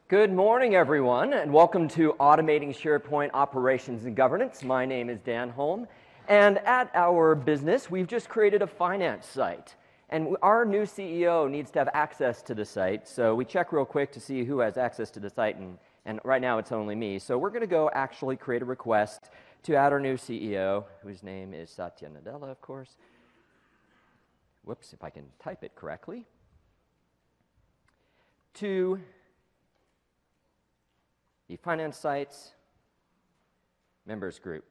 Good morning, everyone, and welcome to Automating SharePoint Operations and Governance. My name is Dan Holm, and at our business, we've just created a finance site. And our new CEO needs to have access to the site, so we check real quick to see who has access to the site, and right now it's only me. So we're going to go actually create a request to add our new CEO, whose name is Satya Nadella, of course. Whoops, if I can type it correctly. To the Finance Sites Members Group.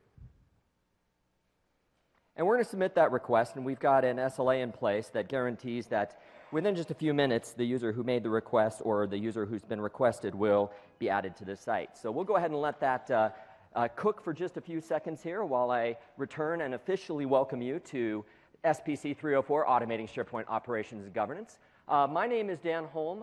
And we're going to submit that request, and we've got an SLA in place that guarantees that within just a few minutes, the user who made the request or the user who's been requested will be added to the site. So we'll go ahead and let that cook for just a few seconds here while I return and officially welcome you to SPC 304, Automating SharePoint Operations and Governance. My name is Dan Holm,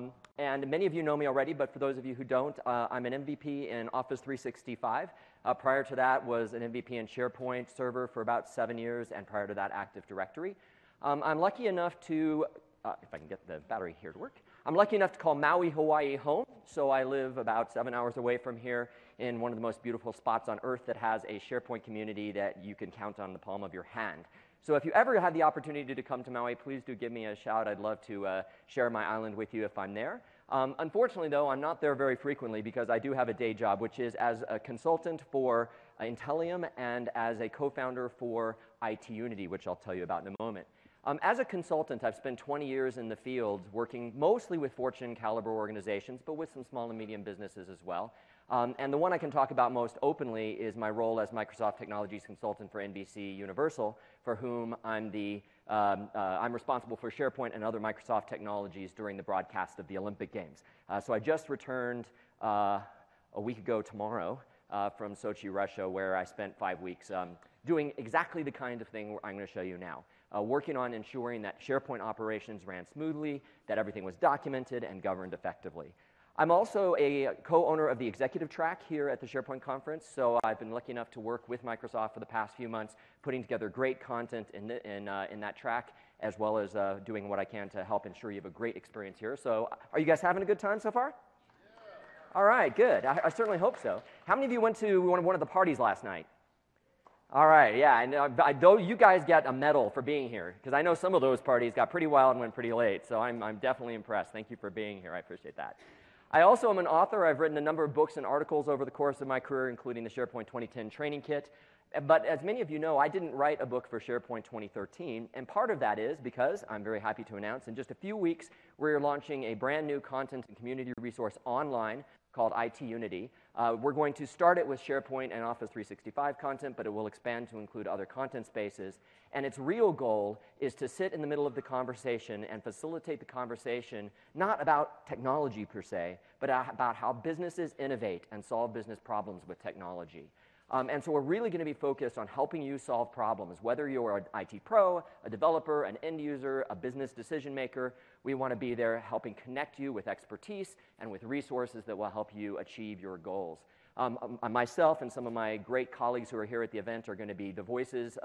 and many of you know me already, but for those of you who don't, I'm an MVP in Office 365. Prior to that was an MVP in SharePoint Server for about 7 years, and prior to that, Active Directory. I'm lucky enough to, if I can get the battery here to work, I'm lucky enough to call Maui, Hawaii home, so I live about 7 hours away from here in one of the most beautiful spots on Earth that has a SharePoint community that you can count on the palm of your hand. So if you ever have the opportunity to come to Maui, please do give me a shout. I'd love to share my island with you if I'm there. Unfortunately, though, I'm not there very frequently because I do have a day job, which is as a consultant for Intellium and as a co-founder for IT Unity, which I'll tell you about in a moment. As a consultant, I've spent 20 years in the field working mostly with Fortune caliber organizations, but with some small and medium businesses as well. And the one I can talk about most openly is my role as Microsoft Technologies Consultant for NBC Universal, for whom I'm responsible for SharePoint and other Microsoft technologies during the broadcast of the Olympic Games. So I just returned a week ago tomorrow from Sochi, Russia, where I spent 5 weeks doing exactly the kind of thing I'm going to show you now. Working on ensuring that SharePoint operations ran smoothly, that everything was documented and governed effectively. I'm also a co-owner of the executive track here at the SharePoint conference, so I've been lucky enough to work with Microsoft for the past few months, putting together great content in that track, as well as doing what I can to help ensure you have a great experience here. So are you guys having a good time so far? Yeah. All right, good. I certainly hope so. How many of you went to one of the parties last night? All right, yeah, I know you guys get a medal for being here, because I know some of those parties got pretty wild and went pretty late, so I'm definitely impressed. Thank you for being here. I appreciate that. I also am an author. I've written a number of books and articles over the course of my career, including the SharePoint 2010 Training Kit. But as many of you know, I didn't write a book for SharePoint 2013, and part of that is because, I'm very happy to announce, in just a few weeks, we're launching a brand new content and community resource online called IT Unity. We're going to start it with SharePoint and Office 365 content, but it will expand to include other content spaces. And its real goal is to sit in the middle of the conversation and facilitate the conversation, not about technology per se, but about how businesses innovate and solve business problems with technology. And so we're really going to be focused on helping you solve problems, whether you're an IT pro, a developer, an end user, a business decision maker. We want to be there helping connect you with expertise and with resources that will help you achieve your goals. Myself and some of my great colleagues who are here at the event are going to be the voices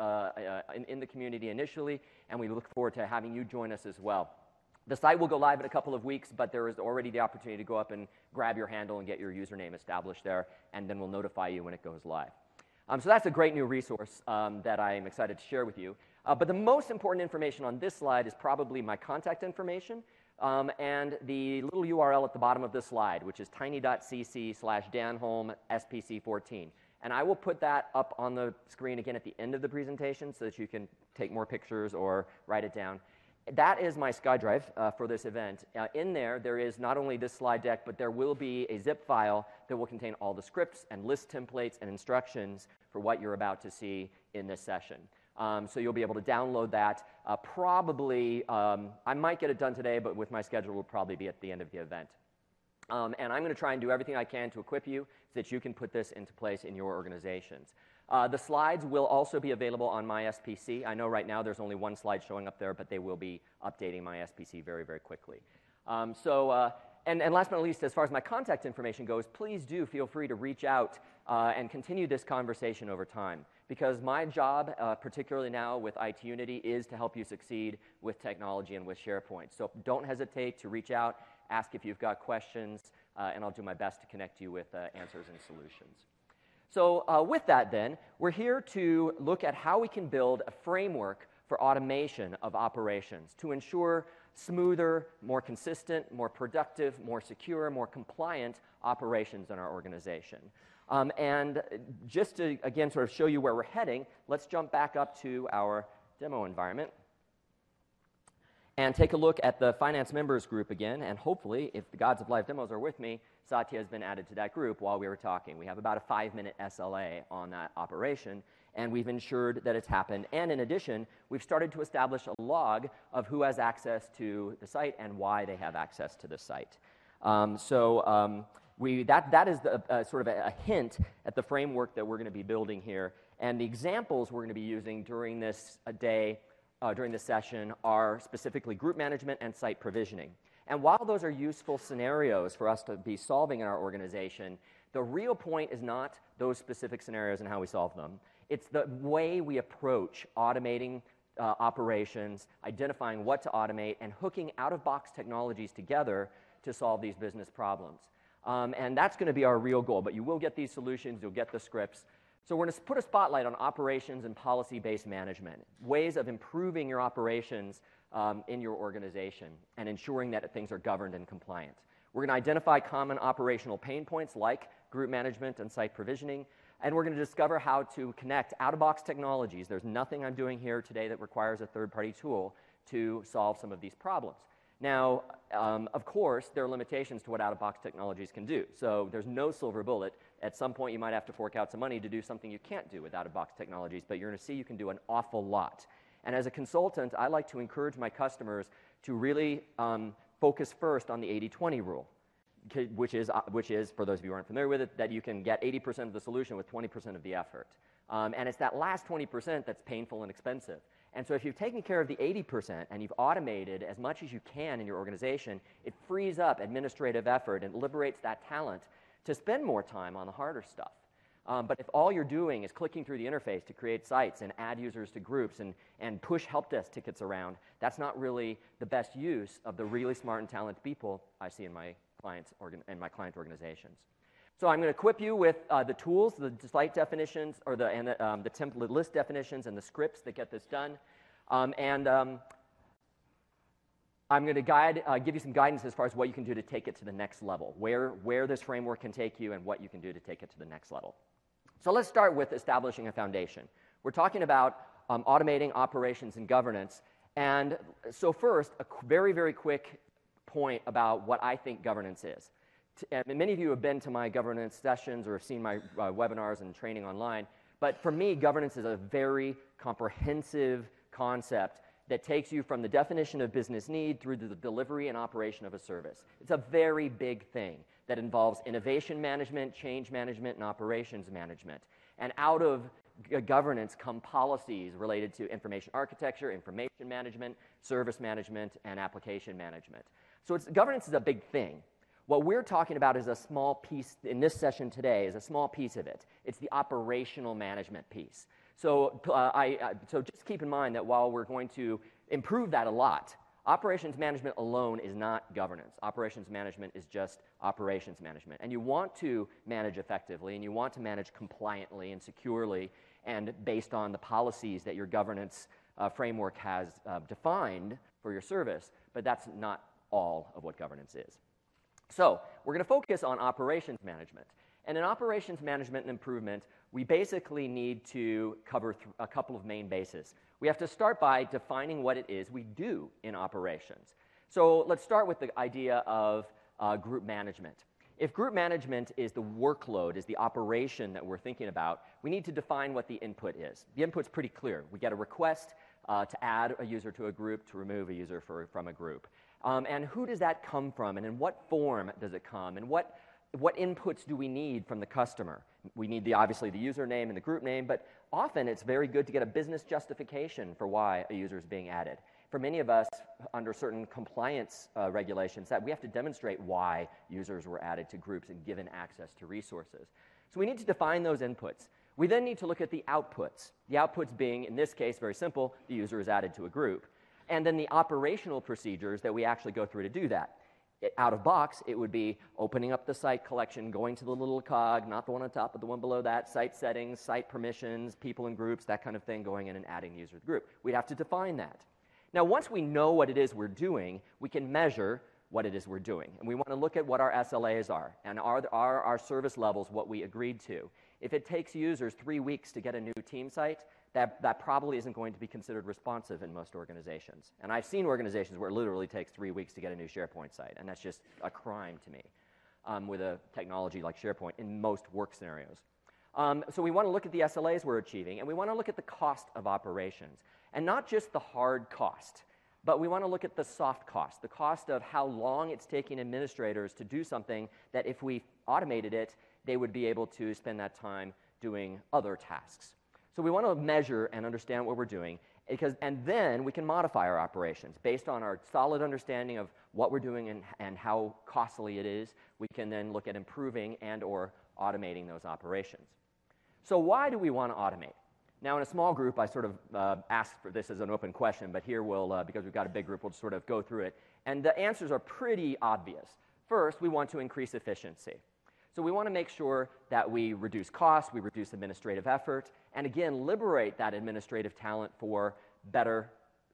in the community initially, and we look forward to having you join us as well. The site will go live in a couple of weeks, but there is already the opportunity to go up and grab your handle and get your username established there, and then we'll notify you when it goes live. So that's a great new resource that I'm excited to share with you. But the most important information on this slide is probably my contact information and the little URL at the bottom of this slide, which is tiny.cc/danholmspc14. And I will put that up on the screen again at the end of the presentation so that you can take more pictures or write it down. That is my SkyDrive for this event. In there is not only this slide deck, but there will be a zip file that will contain all the scripts and list templates and instructions for what you're about to see in this session. So you'll be able to download that. I might get it done today, but with my schedule, it will probably be at the end of the event. And I'm going to try and do everything I can to equip you so that you can put this into place in your organizations. The slides will also be available on my SPC. I know right now there's only one slide showing up there, but they will be updating my SPC very, very quickly. And last but not least, as far as my contact information goes, please do feel free to reach out and continue this conversation over time. Because my job, particularly now with IT Unity, is to help you succeed with technology and with SharePoint. So don't hesitate to reach out, ask if you've got questions, and I'll do my best to connect you with answers and solutions. So with that then, we're here to look at how we can build a framework for automation of operations to ensure smoother, more consistent, more productive, more secure, more compliant operations in our organization. And just to, again, sort of show you where we're heading, let's jump back up to our demo environment and take a look at the finance members group again, and hopefully, if the gods of live demos are with me, Satya has been added to that group while we were talking. We have about a 5-minute SLA on that operation, and we've ensured that it's happened. And in addition, we've started to establish a log of who has access to the site and why they have access to the site. That is sort of a hint at the framework that we're going to be building here. And the examples we're going to be using during this during this session are specifically group management and site provisioning. And while those are useful scenarios for us to be solving in our organization, the real point is not those specific scenarios and how we solve them. It's the way we approach automating operations, identifying what to automate, and hooking out-of-box technologies together to solve these business problems. And that's going to be our real goal, but you will get these solutions, you'll get the scripts. So we're going to put a spotlight on operations and policy-based management, ways of improving your operations in your organization and ensuring that things are governed and compliant. We're going to identify common operational pain points like group management and site provisioning, and we're going to discover how to connect out-of-box technologies. There's nothing I'm doing here today that requires a third-party tool to solve some of these problems. Now, of course, there are limitations to what out-of-box technologies can do. So there's no silver bullet. At some point, you might have to fork out some money to do something you can't do with out-of-box technologies, but you're going to see you can do an awful lot. And as a consultant, I like to encourage my customers to really focus first on the 80-20 rule, which is, for those of you who aren't familiar with it, that you can get 80% of the solution with 20% of the effort. And it's that last 20% that's painful and expensive. And so if you've taken care of the 80% and you've automated as much as you can in your organization, it frees up administrative effort and liberates that talent to spend more time on the harder stuff. But if all you're doing is clicking through the interface to create sites and add users to groups and push help desk tickets around, that's not really the best use of the really smart and talented people I see in my client organizations. So I'm going to equip you with the tools, the site definitions, or the template list definitions and the scripts that get this done. I'm going to give you some guidance as far as what you can do to take it to the next level, where this framework can take you and what you can do to take it to the next level. So let's start with establishing a foundation. We're talking about automating operations and governance. And so first, a very, very quick point about what I think governance is. And many of you have been to my governance sessions or have seen my webinars and training online. But for me, governance is a very comprehensive concept that takes you from the definition of business need through to the delivery and operation of a service. It's a very big thing that involves innovation management, change management, and operations management. And out of governance come policies related to information architecture, information management, service management, and application management. So governance is a big thing. What we're talking about is a small piece, in this session today, is a small piece of it. It's the operational management piece. So, so just keep in mind that while we're going to improve that a lot, operations management alone is not governance. Operations management is just operations management. And you want to manage effectively, and you want to manage compliantly and securely, and based on the policies that your governance framework has defined for your service, but that's not all of what governance is. So we're going to focus on operations management. And in operations management and improvement, we basically need to cover a couple of main bases. We have to start by defining what it is we do in operations. So let's start with the idea of group management. If group management is the workload, is the operation that we're thinking about, we need to define what the input is. The input's pretty clear. We get a request to add a user to a group, to remove a user from a group. And who does that come from, and in what form does it come, and what inputs do we need from the customer? We need obviously the username and the group name, but often it's very good to get a business justification for why a user is being added. For many of us, under certain compliance regulations, that we have to demonstrate why users were added to groups and given access to resources. So we need to define those inputs. We then need to look at the outputs. The outputs being, in this case, very simple, the user is added to a group. And then the operational procedures that we actually go through to do that. out of box, it would be opening up the site collection, going to the little cog, not the one on top, but the one below that, site settings, site permissions, people and groups, that kind of thing, going in and adding the user to the group. We'd have to define that. Now, once we know what it is we're doing, we can measure what it is we're doing. And we want to look at what our SLAs are, and are our service levels what we agreed to. If it takes users 3 weeks to get a new team site, that probably isn't going to be considered responsive in most organizations. And I've seen organizations where it literally takes 3 weeks to get a new SharePoint site, and that's just a crime to me with a technology like SharePoint in most work scenarios. So we want to look at the SLAs we're achieving, and we want to look at the cost of operations. And not just the hard cost, but we want to look at the soft cost, the cost of how long it's taking administrators to do something that if we automated it, they would be able to spend that time doing other tasks. So we want to measure and understand what we're doing, and then we can modify our operations. Based on our solid understanding of what we're doing and how costly it is, we can then look at improving and or automating those operations. So why do we want to automate? Now, in a small group, I sort of asked for this as an open question, but here we'll, because we've got a big group, we'll sort of go through it. And the answers are pretty obvious. First, we want to increase efficiency. So we want to make sure that we reduce costs, we reduce administrative effort, and again, liberate that administrative talent for better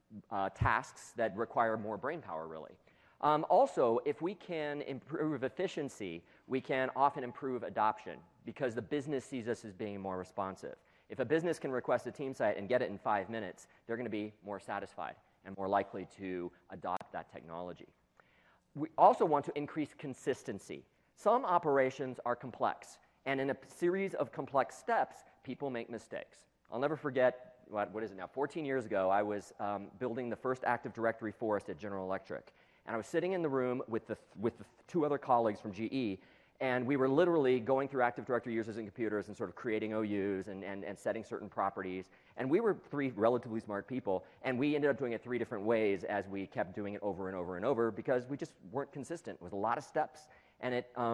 tasks that require more brain power, really. Also, if we can improve efficiency, we can often improve adoption because the business sees us as being more responsive. If a business can request a team site and get it in 5 minutes, they're going to be more satisfied and more likely to adopt that technology. We also want to increase consistency. Some operations are complex, and in a series of complex steps, people make mistakes. I'll never forget, what is it now, 14 years ago, I was building the first Active Directory forest at General Electric, and I was sitting in the room with the 2 other colleagues from GE, and we were literally going through Active Directory users and computers and sort of creating OUs and setting certain properties, and we were 3 relatively smart people, and we ended up doing it 3 different ways as we kept doing it over and over and over because we just weren't consistent. It was a lot of steps, and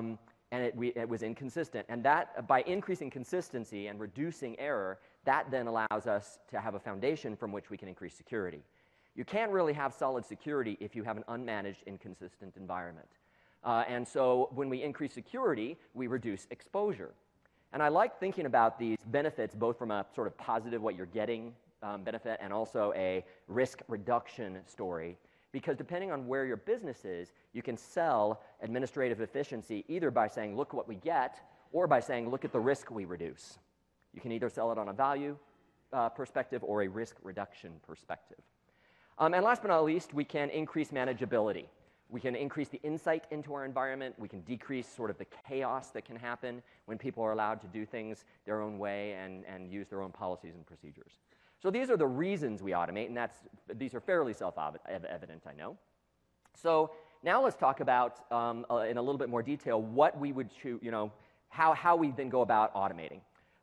it was inconsistent. And that, by increasing consistency and reducing error, that then allows us to have a foundation from which we can increase security. You can't really have solid security if you have an unmanaged, inconsistent environment. And so when we increase security, we reduce exposure. And I like thinking about these benefits both from a sort of positive, what you're getting benefit, and also a risk reduction story. Because depending on where your business is, you can sell administrative efficiency either by saying, look what we get, or by saying, look at the risk we reduce. You can either sell it on a value perspective or a risk reduction perspective. And last but not least, we can increase manageability. We can increase the insight into our environment. We can decrease sort of the chaos that can happen when people are allowed to do things their own way and use their own policies and procedures. So these are the reasons we automate, and these are fairly self-evident, I know. So now let's talk about, in a little bit more detail, what we would choose, how we then go about automating.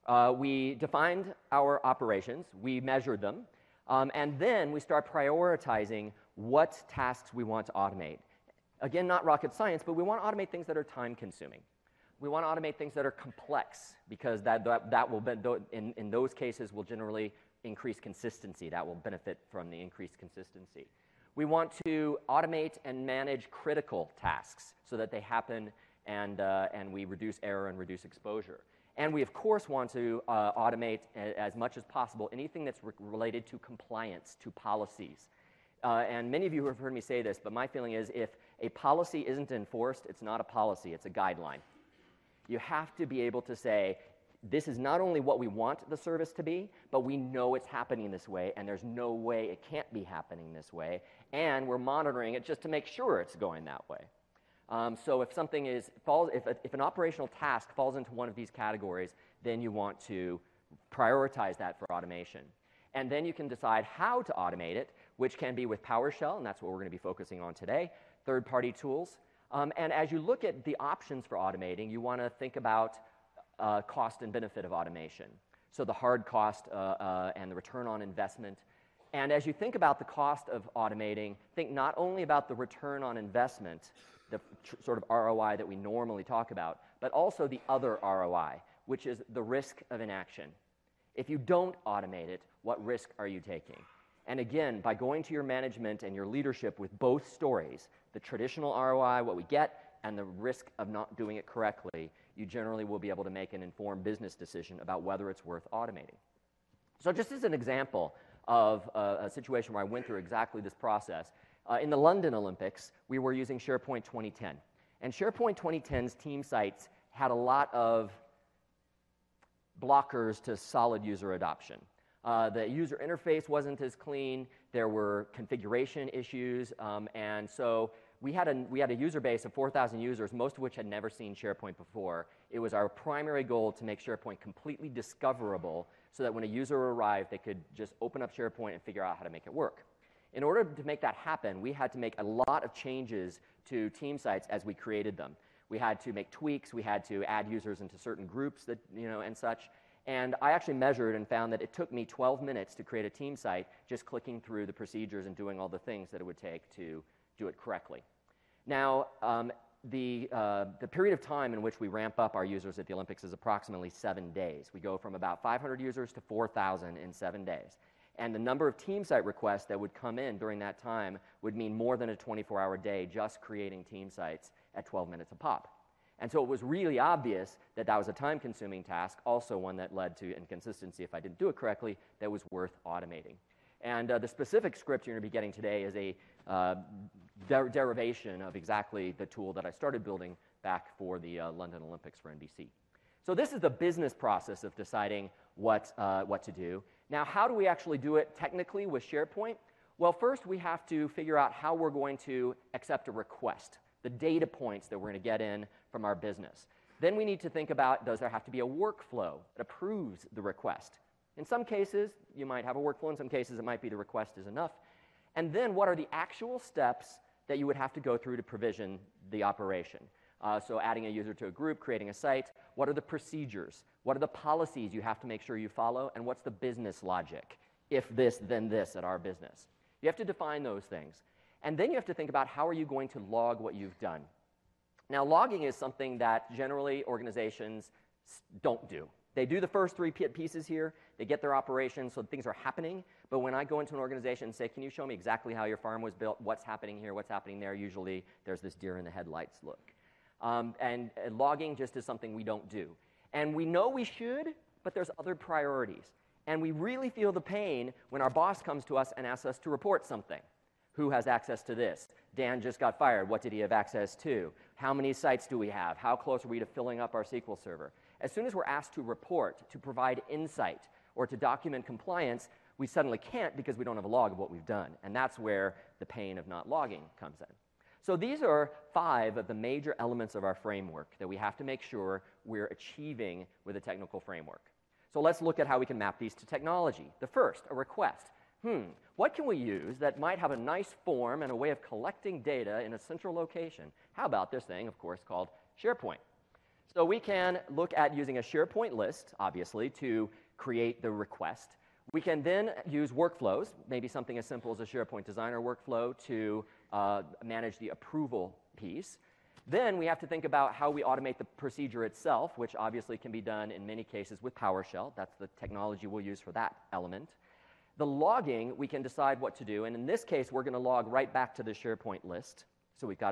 We defined our operations, we measured them, and then we start prioritizing what tasks we want to automate. Again, not rocket science, but we want to automate things that are time-consuming. We want to automate things that are complex, because that will, in those cases, will generally increase consistency. That will benefit from the increased consistency. We want to automate and manage critical tasks so that they happen and we reduce error and reduce exposure. And we, of course, want to automate as much as possible anything that's related to compliance, to policies. And many of you have heard me say this, but my feeling is if a policy isn't enforced, it's not a policy, it's a guideline. You have to be able to say, this is not only what we want the service to be, but we know it's happening this way, and there's no way it can't be happening this way, and we're monitoring it just to make sure it's going that way. So if something if an operational task falls into one of these categories, then you want to prioritize that for automation. And then you can decide how to automate it, which can be with PowerShell, and that's what we're going to be focusing on today, third-party tools. And as you look at the options for automating, you want to think about cost and benefit of automation. So the hard cost and the return on investment. And as you think about the cost of automating, think not only about the return on investment, the sort of ROI that we normally talk about, but also the other ROI, which is the risk of inaction. If you don't automate it, what risk are you taking? And again, by going to your management and your leadership with both stories, the traditional ROI, what we get, and the risk of not doing it correctly, you generally will be able to make an informed business decision about whether it's worth automating. So just as an example of a situation where I went through exactly this process, in the London Olympics, we were using SharePoint 2010. And SharePoint 2010's team sites had a lot of blockers to solid user adoption. The user interface wasn't as clean, there were configuration issues, and so we had a user base of 4,000 users, most of which had never seen SharePoint before. It was our primary goal to make SharePoint completely discoverable so that when a user arrived, they could just open up SharePoint and figure out how to make it work. In order to make that happen, we had to make a lot of changes to team sites as we created them. We had to make tweaks, we had to add users into certain groups that, and such. And I actually measured and found that it took me 12 minutes to create a team site, just clicking through the procedures and doing all the things that it would take to do it correctly. Now, the period of time in which we ramp up our users at the Olympics is approximately 7 days. We go from about 500 users to 4,000 in 7 days. And the number of team site requests that would come in during that time would mean more than a 24-hour day just creating team sites at 12 minutes a pop. And so it was really obvious that that was a time-consuming task, also one that led to inconsistency if I didn't do it correctly, that was worth automating. And the specific script you're going to be getting today is a derivation of exactly the tool that I started building back for the London Olympics for NBC. So this is the business process of deciding what to do. Now, how do we actually do it technically with SharePoint? Well, first we have to figure out how we're going to accept a request, the data points that we're going to get in from our business. Then we need to think about, does there have to be a workflow that approves the request? In some cases, you might have a workflow. In some cases, it might be the request is enough. And then what are the actual steps that you would have to go through to provision the operation? So adding a user to a group, creating a site. What are the procedures? What are the policies you have to make sure you follow? And what's the business logic? If this, then this at our business. You have to define those things. And then you have to think about how are you going to log what you've done. Now, logging is something that generally organizations don't do. They do the first three pieces here. They get their operations so things are happening. But when I go into an organization and say, can you show me exactly how your farm was built, what's happening here, what's happening there, usually there's this deer in the headlights look. And logging just is something we don't do. And we know we should, but there's other priorities. And we really feel the pain when our boss comes to us and asks us to report something. Who has access to this? Dan just got fired. What did he have access to? How many sites do we have? How close are we to filling up our SQL server? As soon as we're asked to report, to provide insight, or to document compliance, we suddenly can't because we don't have a log of what we've done. And that's where the pain of not logging comes in. So these are 5 of the major elements of our framework that we have to make sure we're achieving with a technical framework. So let's look at how we can map these to technology. The first, a request. What can we use that might have a nice form and a way of collecting data in a central location? How about this thing, of course, called SharePoint? So we can look at using a SharePoint list, obviously, to create the request. We can then use workflows, maybe something as simple as a SharePoint Designer workflow to manage the approval piece. Then we have to think about how we automate the procedure itself, which obviously can be done in many cases with PowerShell. That's the technology we'll use for that element. The logging, we can decide what to do, and in this case, we're going to log right back to the SharePoint list. So we've got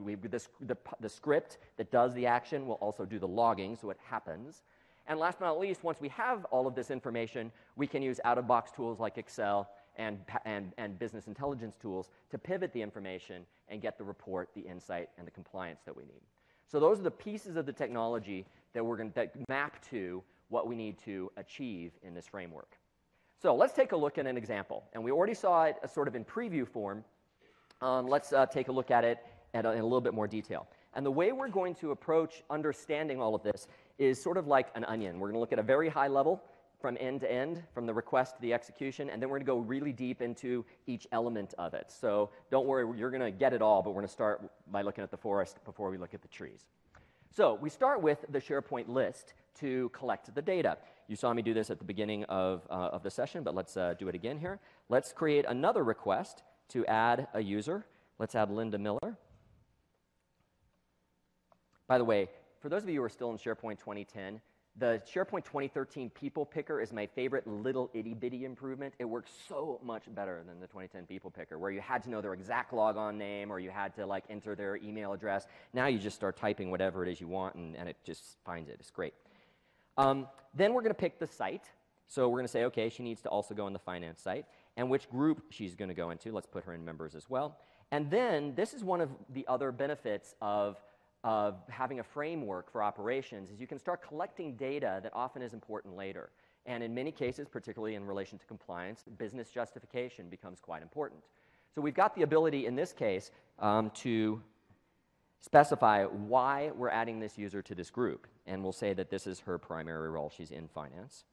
the script that does the action will also do the logging, so it happens. And last but not least, once we have all of this information, we can use out-of-box tools like Excel and business intelligence tools to pivot the information and get the report, the insight, and the compliance that we need. So those are the pieces of the technology that map to what we need to achieve in this framework. So let's take a look at an example. And we already saw it sort of in preview form. Let's take a look at it in a little bit more detail. And the way we're going to approach understanding all of this is sort of like an onion. We're going to look at a very high level from end to end, from the request to the execution, and then we're going to go really deep into each element of it. So don't worry, you're going to get it all, but we're going to start by looking at the forest before we look at the trees. So we start with the SharePoint list to collect the data. You saw me do this at the beginning of the session, but let's do it again here. Let's create another request to add a user. Let's add Linda Miller. By the way, for those of you who are still in SharePoint 2010, The SharePoint 2013 People Picker is my favorite little itty-bitty improvement. It works so much better than the 2010 People Picker, where you had to know their exact logon name or you had to like enter their email address. Now you just start typing whatever it is you want, and it just finds it. It's great. Then we're going to pick the site. So we're going to say, okay, she needs to also go in the finance site, and which group she's going to go into. Let's put her in members as well. And then this is one of the other benefits of having a framework for operations, is you can start collecting data that often is important later. And in many cases, particularly in relation to compliance, business justification becomes quite important. So we've got the ability in this case to specify why we're adding this user to this group. And we'll say that this is her primary role. She's in finance.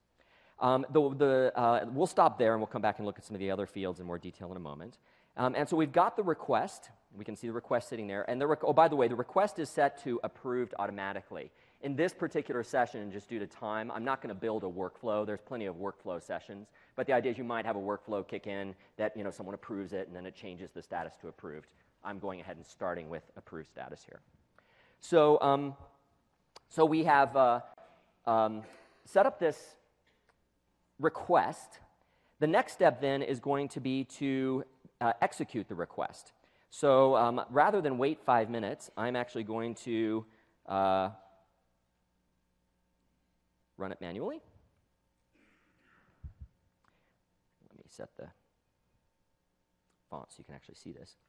We'll stop there, and we'll come back and look at some of the other fields in more detail in a moment. And so we've got the request. We can see the request sitting there. And oh, by the way, the request is set to approved automatically. In this particular session, just due to time, I'm not going to build a workflow. There's plenty of workflow sessions. But the idea is you might have a workflow kick in that someone approves it, and then it changes the status to approved. I'm going ahead and starting with approved status here. So, so we have set up this request. The next step then is going to be to execute the request. So rather than wait 5 minutes, I'm actually going to run it manually. Let me set the font so you can actually see this.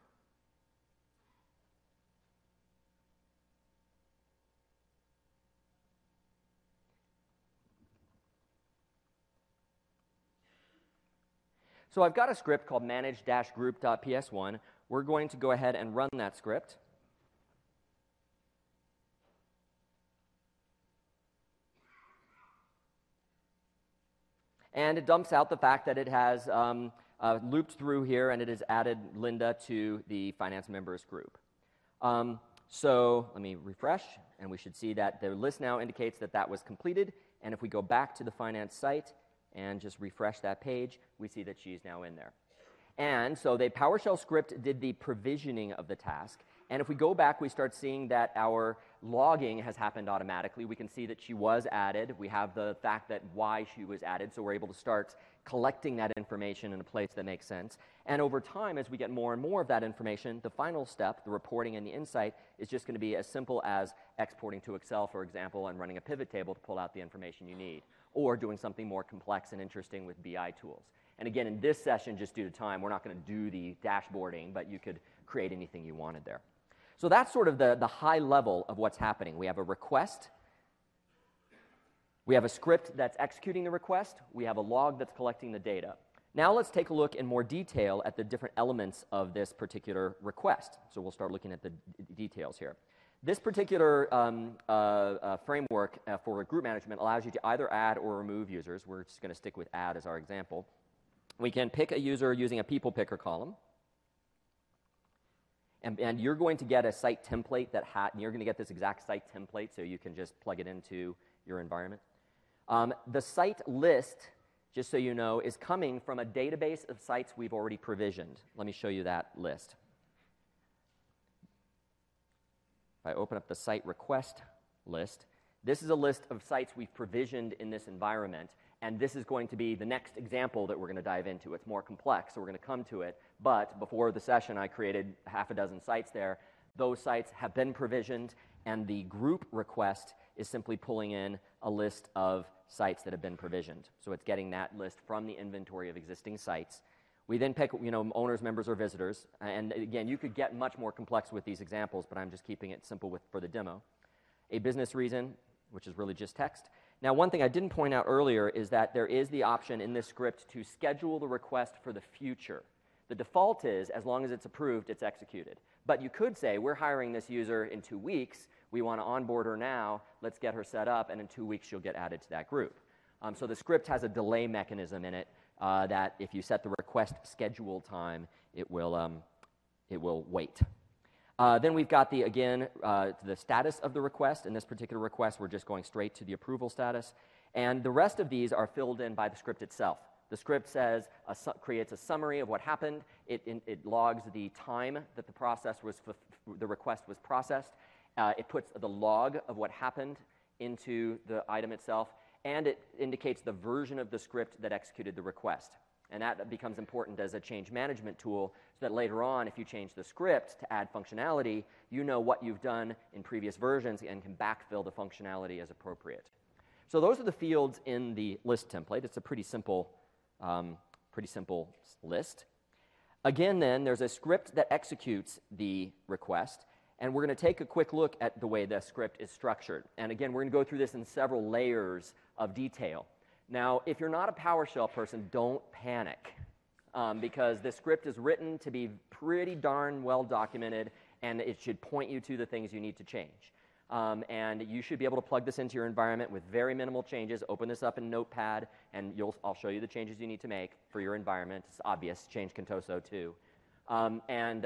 So I've got a script called manage-group.ps1. We're going to go ahead and run that script. And it dumps out the fact that it has looped through here, and it has added Linda to the finance members group. So let me refresh, and we should see that the list now indicates that that was completed. And if we go back to the finance site and just refresh that page, we see that she's now in there. And so the PowerShell script did the provisioning of the task. And if we go back, we start seeing that our logging has happened automatically. We can see that she was added. We have the fact that why she was added, so we're able to start collecting that information in a place that makes sense. And over time, as we get more and more of that information, the final step, the reporting and the insight, is just going to be as simple as exporting to Excel, for example, and running a pivot table to pull out the information you need, or doing something more complex and interesting with BI tools. And again, in this session, just due to time, we're not going to do the dashboarding, but you could create anything you wanted there. So that's sort of the high level of what's happening. We have a request. We have a script that's executing the request. We have a log that's collecting the data. Now let's take a look in more detail at the different elements of this particular request. So we'll start looking at the details here. This particular framework for group management allows you to either add or remove users. We're just going to stick with add as our example. We can pick a user using a people picker column. And you're going to get a site template you're going to get this exact site template, so you can just plug it into your environment. The site list, just so you know, is coming from a database of sites we've already provisioned. Let me show you that list. If I open up the site request list, this is a list of sites we've provisioned in this environment, and this is going to be the next example that we're going to dive into. It's more complex, so we're going to come to it, but before the session I created half a dozen sites there. Those sites have been provisioned, and the group request is simply pulling in a list of sites that have been provisioned. So it's getting that list from the inventory of existing sites. We then pick, owners, members, or visitors. And again, you could get much more complex with these examples, but I'm just keeping it simple for the demo. A business reason, which is really just text. Now, one thing I didn't point out earlier is that there is the option in this script to schedule the request for the future. The default is, as long as it's approved, it's executed. But you could say, we're hiring this user in 2 weeks. We want to onboard her now. Let's get her set up, and in 2 weeks, she'll get added to that group. So the script has a delay mechanism in it that if you set the request schedule time, it will wait. Then we've got the status of the request. In this particular request, we're just going straight to the approval status. And the rest of these are filled in by the script itself. The script says, creates a summary of what happened. It logs the time that the request was processed. It puts the log of what happened into the item itself, and it indicates the version of the script that executed the request. And that becomes important as a change management tool so that later on, if you change the script to add functionality, you know what you've done in previous versions and can backfill the functionality as appropriate. So those are the fields in the list template. It's a pretty simple list. Again, then, there's a script that executes the request, and we're going to take a quick look at the way the script is structured. And again, we're going to go through this in several layers of detail. Now, if you're not a PowerShell person, don't panic, because the script is written to be pretty darn well documented, and it should point you to the things you need to change. And you should be able to plug this into your environment with very minimal changes. Open this up in Notepad, and I'll show you the changes you need to make for your environment. It's obvious. Change Contoso too. And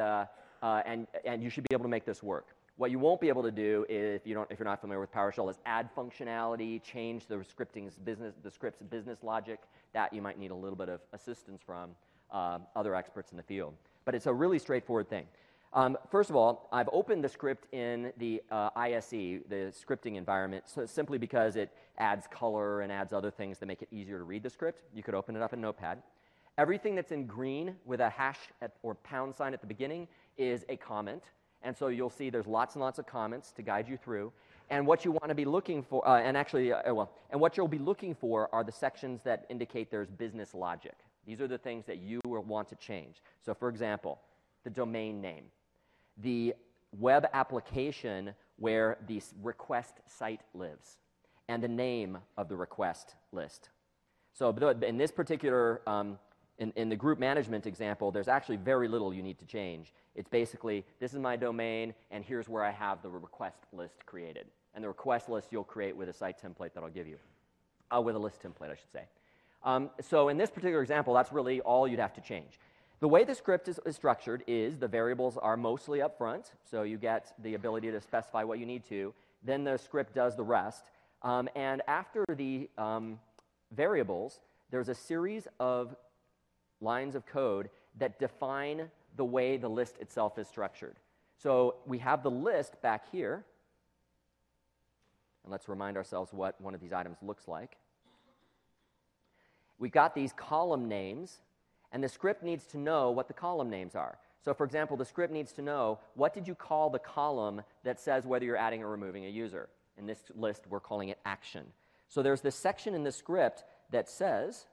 you should be able to make this work. What you won't be able to do, if you're not familiar with PowerShell, is add functionality, change the script's business logic. That you might need a little bit of assistance from other experts in the field. But it's a really straightforward thing. First of all, I've opened the script in the ISE, the scripting environment, so simply because it adds color and adds other things that make it easier to read the script. You could open it up in Notepad. Everything that's in green with a hash or pound sign at the beginning is a comment. And so you'll see there's lots and lots of comments to guide you through. And what you want to be looking for, and what you'll be looking for are the sections that indicate there's business logic. These are the things that you will want to change. So for example, the domain name, the web application where the request site lives, and the name of the request list. So in this particular, in the group management example, there's actually very little you need to change. It's basically, this is my domain, and here's where I have the request list created. And the request list you'll create with a site template that I'll give you. With a list template, I should say. So in this particular example, that's really all you'd have to change. The way the script is structured is the variables are mostly up front, so you get the ability to specify what you need to. Then the script does the rest. And after the variables, there's a series of lines of code that define the way the list itself is structured. So we have the list back here. And let's remind ourselves what one of these items looks like. We've got these column names, and the script needs to know what the column names are. So for example, the script needs to know, what did you call the column that says whether you're adding or removing a user? In this list, we're calling it action. So there's this section in the script that says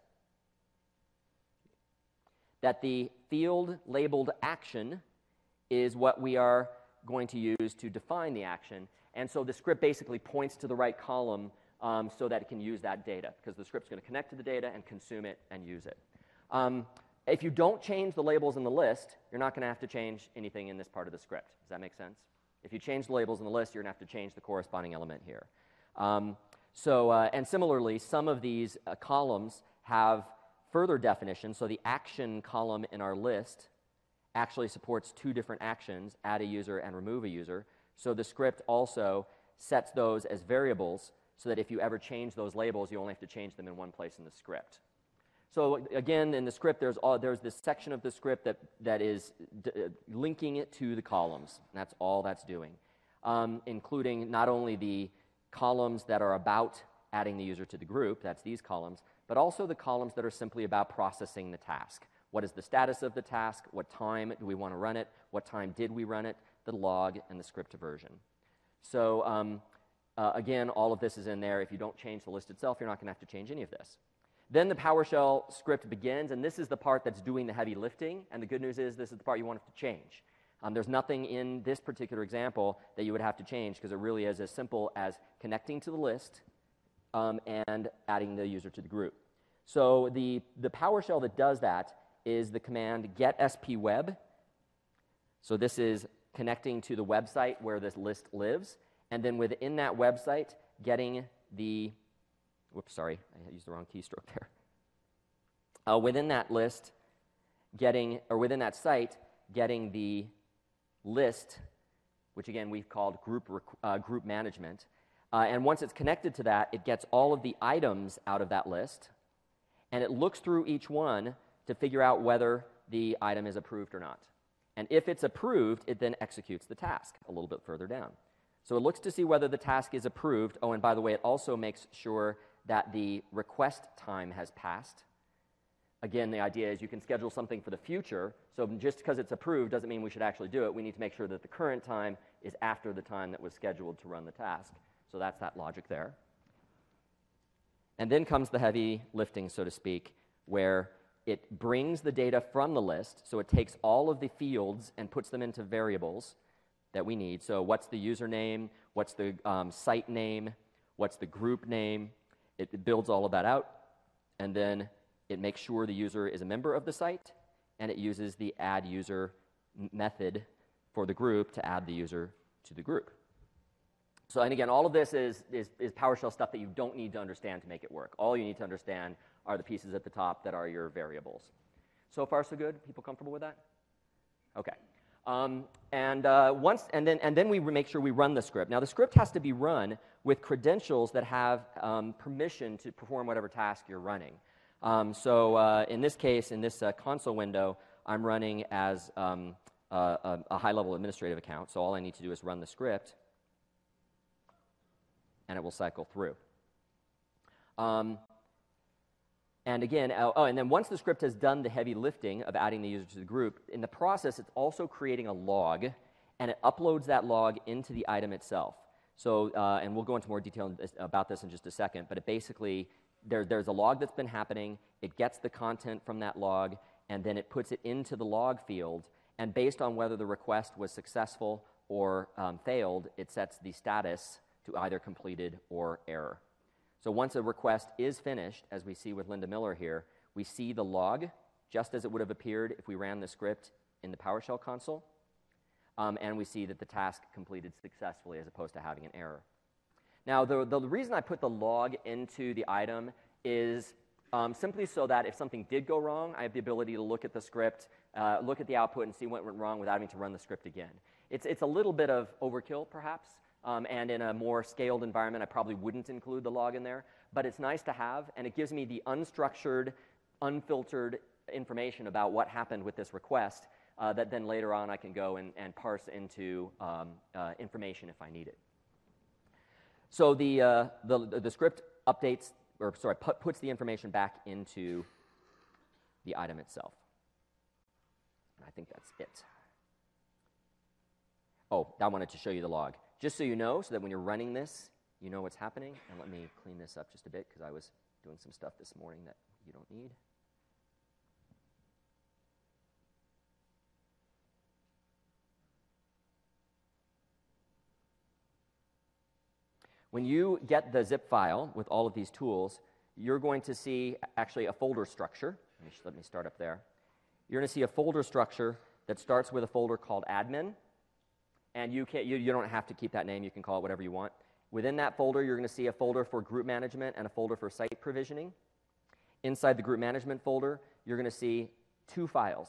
that the field labeled action is what we are going to use to define the action. And so the script basically points to the right column so that it can use that data, because the script's going to connect to the data and consume it and use it. If you don't change the labels in the list, you're not going to have to change anything in this part of the script. Does that make sense? If you change the labels in the list, you're going to have to change the corresponding element here. And similarly, some of these columns have further definition. So the action column in our list actually supports two different actions, add a user and remove a user. So the script also sets those as variables so that if you ever change those labels, you only have to change them in one place in the script. So again, in the script, there's this section of the script that is linking it to the columns. And that's all that's doing, including not only the columns that are about adding the user to the group, that's these columns, but also the columns that are simply about processing the task. What is the status of the task? What time do we want to run it? What time did we run it? The log and the script version. So again, all of this is in there. If you don't change the list itself, you're not going to have to change any of this. Then the PowerShell script begins, and this is the part that's doing the heavy lifting. And the good news is this is the part you want it to change. There's nothing in this particular example that you would have to change, because it really is as simple as connecting to the list and adding the user to the group. So the PowerShell that does that is the command get spweb. So this is connecting to the website where this list lives, and then within that website, getting the, whoops, sorry, I used the wrong keystroke there. Within that list, within that site, getting the list, which again we've called group management. And once it's connected to that, it gets all of the items out of that list, and it looks through each one to figure out whether the item is approved or not. And if it's approved, it then executes the task a little bit further down. So it looks to see whether the task is approved. Oh, and by the way, it also makes sure that the request time has passed. Again, the idea is you can schedule something for the future, so just because it's approved doesn't mean we should actually do it. We need to make sure that the current time is after the time that was scheduled to run the task. So that's that logic there. And then comes the heavy lifting, so to speak, where it brings the data from the list, so it takes all of the fields and puts them into variables that we need. So what's the username, what's the site name, what's the group name. It builds all of that out, and then it makes sure the user is a member of the site, and it uses the add user method for the group to add the user to the group. So, and again, all of this is PowerShell stuff that you don't need to understand to make it work. All you need to understand are the pieces at the top that are your variables. So far, so good? People comfortable with that? Okay. And then we make sure we run the script. Now, the script has to be run with credentials that have permission to perform whatever task you're running. In this case, in this console window, I'm running as a high-level administrative account. So all I need to do is run the script, and it will cycle through. And again, and then once the script has done the heavy lifting of adding the user to the group, in the process, it's also creating a log, and it uploads that log into the item itself. So, and we'll go into more detail about this in just a second, but it basically, there's a log that's been happening, it gets the content from that log, and then it puts it into the log field, and based on whether the request was successful or failed, it sets the status to either completed or error. So once a request is finished, as we see with Linda Miller here, we see the log just as it would have appeared if we ran the script in the PowerShell console, and we see that the task completed successfully as opposed to having an error. Now, the reason I put the log into the item is simply so that if something did go wrong, I have the ability to look at the script, look at the output, and see what went wrong without having to run the script again. It's a little bit of overkill, perhaps, and in a more scaled environment, I probably wouldn't include the log in there, but it's nice to have, and it gives me the unstructured, unfiltered information about what happened with this request that then later on I can go and parse into information if I need it. So the script updates, or sorry, puts the information back into the item itself. And I think that's it. Oh, I wanted to show you the log. Just so you know, so that when you're running this, you know what's happening. And let me clean this up just a bit, because I was doing some stuff this morning that you don't need. When you get the zip file with all of these tools, you're going to see actually a folder structure. Let me start up there. You're going to see a folder structure that starts with a folder called admin. And you don't have to keep that name. You can call it whatever you want. Within that folder, you're going to see a folder for group management and a folder for site provisioning. Inside the group management folder, you're going to see two files.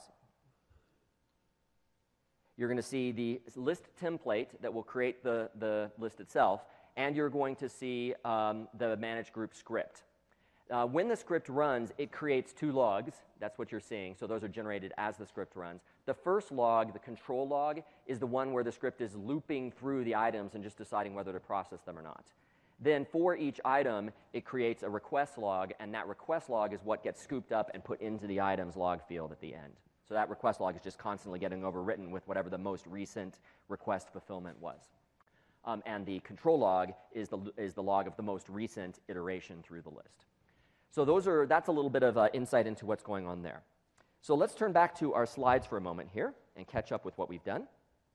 You're going to see the list template that will create the list itself, and you're going to see the manage group script. When the script runs, it creates two logs. That's what you're seeing. So those are generated as the script runs. The first log, the control log, is the one where the script is looping through the items and just deciding whether to process them or not. Then for each item, it creates a request log, and that request log is what gets scooped up and put into the items log field at the end. So that request log is just constantly getting overwritten with whatever the most recent request fulfillment was. And the control log is the log of the most recent iteration through the list. So that's a little bit of insight into what's going on there. So let's turn back to our slides for a moment here and catch up with what we've done.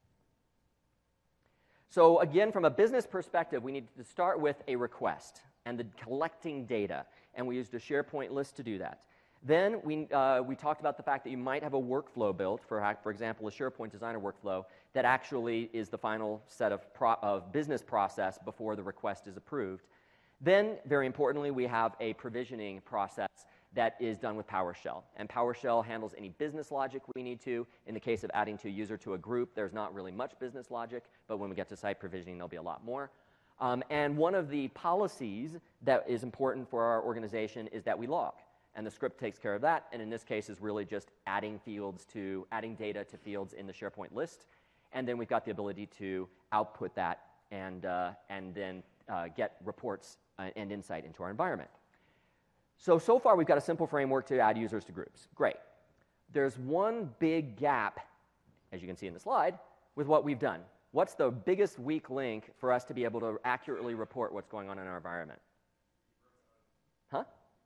So again, from a business perspective, we need to start with a request and the collecting data, and we used a SharePoint list to do that. Then we talked about the fact that you might have a workflow built, for example, a SharePoint Designer workflow, that actually is the final set of business process before the request is approved. Then, very importantly, we have a provisioning process that is done with PowerShell. And PowerShell handles any business logic we need to. In the case of adding a user to a group, there's not really much business logic, but when we get to site provisioning, there'll be a lot more. And one of the policies that is important for our organization is that we log. And the script takes care of that, and in this case is really just adding data to fields in the SharePoint list. And then we've got the ability to output that and then get reports and insight into our environment. So far we've got a simple framework to add users to groups. Great. There's one big gap, as you can see in the slide, with what we've done. What's the biggest weak link for us to be able to accurately report what's going on in our environment? Huh?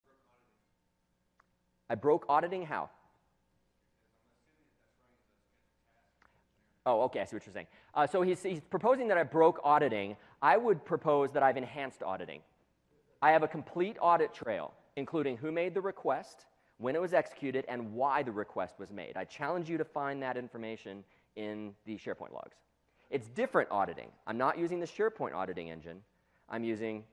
I broke auditing how? Oh, okay, I see what you're saying. So he's proposing that I broke auditing. I would propose that I've enhanced auditing. I have a complete audit trail, including who made the request, when it was executed, and why the request was made. I challenge you to find that information in the SharePoint logs. It's different auditing. I'm not using the SharePoint auditing engine. I'm using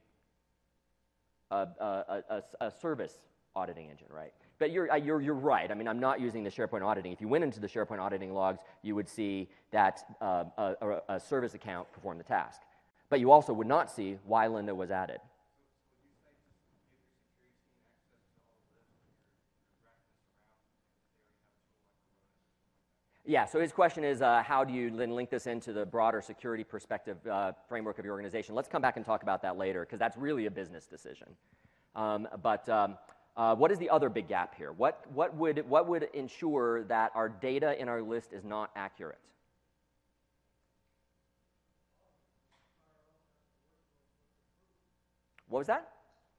a service auditing engine, right? But you're right. I mean, I'm not using the SharePoint auditing. If you went into the SharePoint auditing logs, you would see that a service account performed the task. But you also would not see why Linda was added. Yeah, so his question is, how do you then link this into the broader security perspective framework of your organization? Let's come back and talk about that later, because that's really a business decision. What is the other big gap here? What would ensure that our data in our list is not accurate? What was that?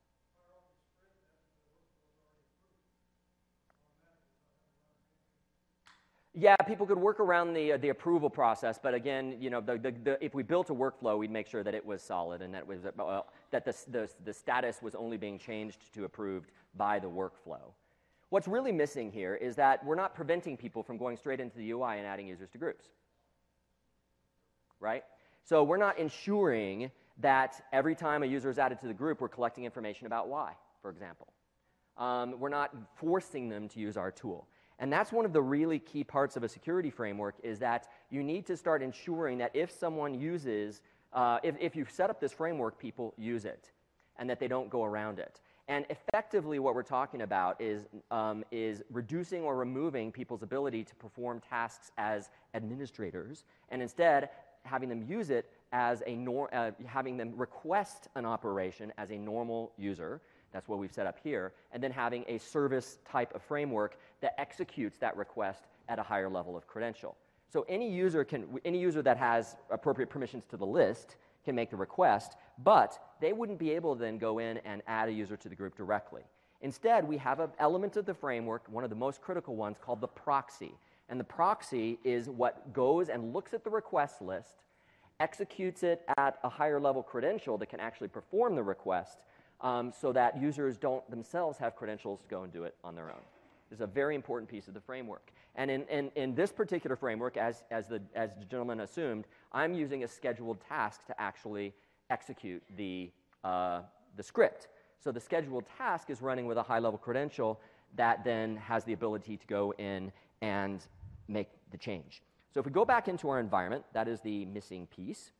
Yeah, people could work around the approval process, but again, you know, if we built a workflow, we'd make sure that it was solid and that was that the status was only being changed to approved by the workflow. What's really missing here is that we're not preventing people from going straight into the UI and adding users to groups, right? So we're not ensuring that every time a user is added to the group, we're collecting information about why, for example. We're not forcing them to use our tool. And that's one of the really key parts of a security framework, is that you need to start ensuring that if someone uses, if you've set up this framework, people use it, and that they don't go around it. And effectively what we're talking about is reducing or removing people's ability to perform tasks as administrators, and instead having them use it as having them request an operation as a normal user. That's what we've set up here, and then having a service type of framework that executes that request at a higher level of credential. So any user that has appropriate permissions to the list can make the request, but they wouldn't be able to then go in and add a user to the group directly. Instead, we have an element of the framework, one of the most critical ones, called the proxy. And the proxy is what goes and looks at the request list, executes it at a higher level credential that can actually perform the request, so that users don't themselves have credentials to go and do it on their own. This is a very important piece of the framework. And in this particular framework, as the gentleman assumed, I'm using a scheduled task to actually execute the script. So the scheduled task is running with a high-level credential that then has the ability to go in and make the change. So if we go back into our environment, that is the missing piece.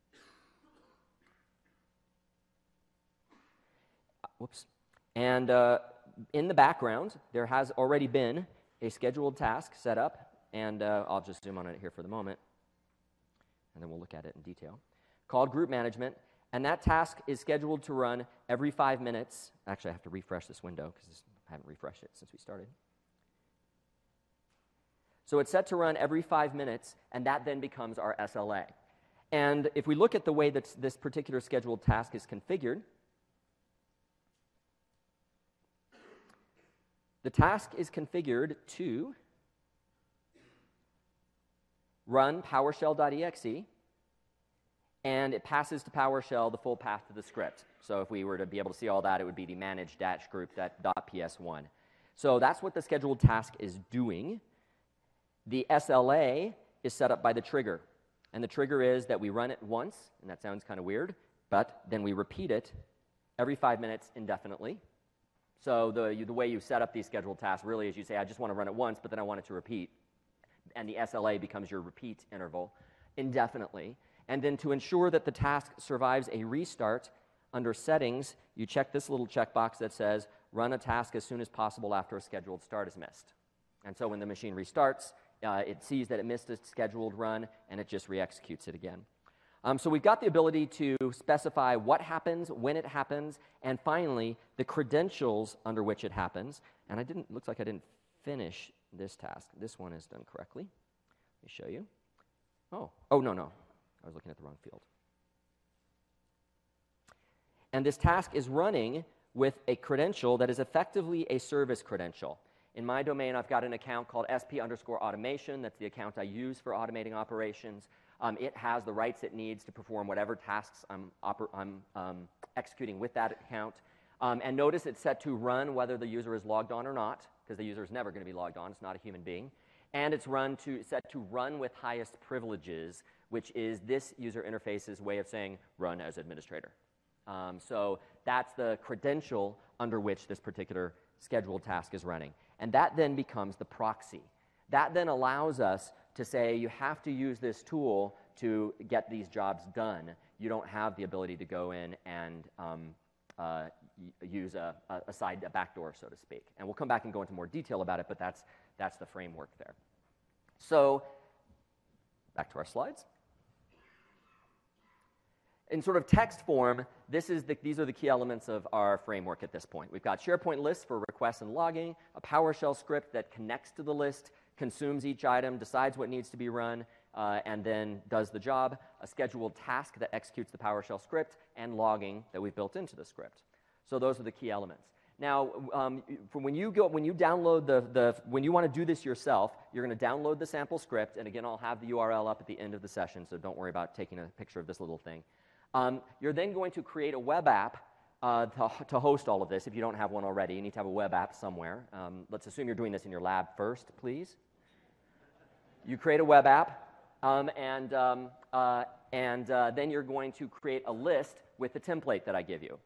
Whoops. And in the background, there has already been a scheduled task set up, and I'll just zoom on it here for the moment, and then we'll look at it in detail, called Group Management, and that task is scheduled to run every 5 minutes. Actually, I have to refresh this window because I haven't refreshed it since we started. So it's set to run every 5 minutes, and that then becomes our SLA. And if we look at the way that this particular scheduled task is configured, the task is configured to run PowerShell.exe, and it passes to PowerShell the full path to the script. So if we were to be able to see all that, it would be the manage-group.ps1. So that's what the scheduled task is doing. The SLA is set up by the trigger, and the trigger is that we run it once, and that sounds kind of weird, but then we repeat it every 5 minutes indefinitely. So the way you set up these scheduled tasks really is you say, I just want to run it once, but then I want it to repeat. And the SLA becomes your repeat interval indefinitely. And then to ensure that the task survives a restart, under Settings, you check this little checkbox that says, run a task as soon as possible after a scheduled start is missed. And so when the machine restarts, it sees that it missed a scheduled run, and it just re-executes it again. So we've got the ability to specify what happens, when it happens, and finally, the credentials under which it happens. And looks like I didn't finish this task. This one is done correctly. Let me show you. Oh, no. I was looking at the wrong field. And this task is running with a credential that is effectively a service credential. In my domain, I've got an account called SP_automation. That's the account I use for automating operations. It has the rights it needs to perform whatever tasks I'm executing with that account. And notice it's set to run whether the user is logged on or not, because the user is never going to be logged on. It's not a human being. And it's set to run with highest privileges, which is this user interface's way of saying run as administrator. So that's the credential under which this particular scheduled task is running. And that then becomes the proxy. That then allows us to say you have to use this tool to get these jobs done. You don't have the ability to go in and use a backdoor, so to speak. And we'll come back and go into more detail about it, but that's the framework there. So back to our slides. In sort of text form, these are the key elements of our framework at this point. We've got SharePoint lists for requests and logging, a PowerShell script that connects to the list, consumes each item, decides what needs to be run, and then does the job, a scheduled task that executes the PowerShell script, and logging that we've built into the script. So those are the key elements. Now, when you download when you want to do this yourself, you're going to download the sample script, and again, I'll have the URL up at the end of the session, so don't worry about taking a picture of this little thing. You're then going to create a web app to host all of this. If you don't have one already, you need to have a web app somewhere. Let's assume you're doing this in your lab first, please. You create a web app, and then you're going to create a list with the template that I give you.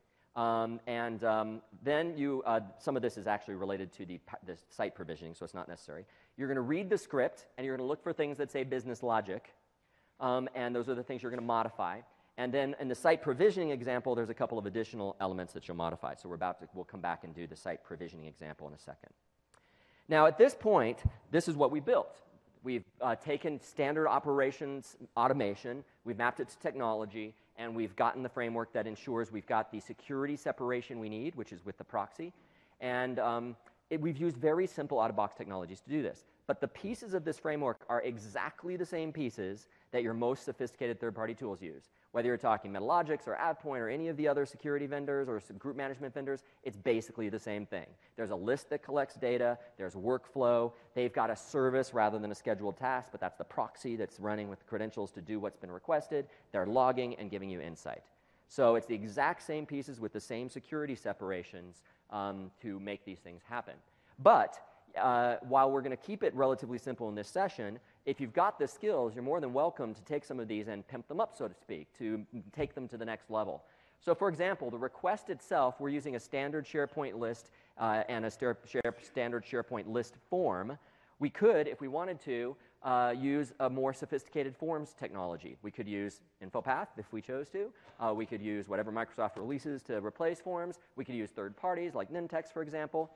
Then some of this is actually related to the site provisioning, so it's not necessary. You're going to read the script, and you're going to look for things that say business logic, and those are the things you're going to modify. And then in the site provisioning example, there's a couple of additional elements that you'll modify. So we'll come back and do the site provisioning example in a second. Now, at this point, this is what we built. We've taken standard operations automation, we've mapped it to technology, and we've gotten the framework that ensures we've got the security separation we need, which is with the proxy. And we've used very simple out-of-box technologies to do this. But the pieces of this framework are exactly the same pieces that your most sophisticated third-party tools use. Whether you're talking Metalogix or AvePoint or any of the other security vendors or group management vendors, it's basically the same thing. There's a list that collects data, there's workflow, they've got a service rather than a scheduled task, but that's the proxy that's running with the credentials to do what's been requested. They're logging and giving you insight. So it's the exact same pieces with the same security separations to make these things happen. But while we're going to keep it relatively simple in this session, if you've got the skills, you're more than welcome to take some of these and pimp them up, so to speak, to take them to the next level. So for example, the request itself, we're using a standard SharePoint list and a standard SharePoint list form. We could, if we wanted to, use a more sophisticated forms technology. We could use InfoPath if we chose to. We could use whatever Microsoft releases to replace forms. We could use third parties like Nintex, for example.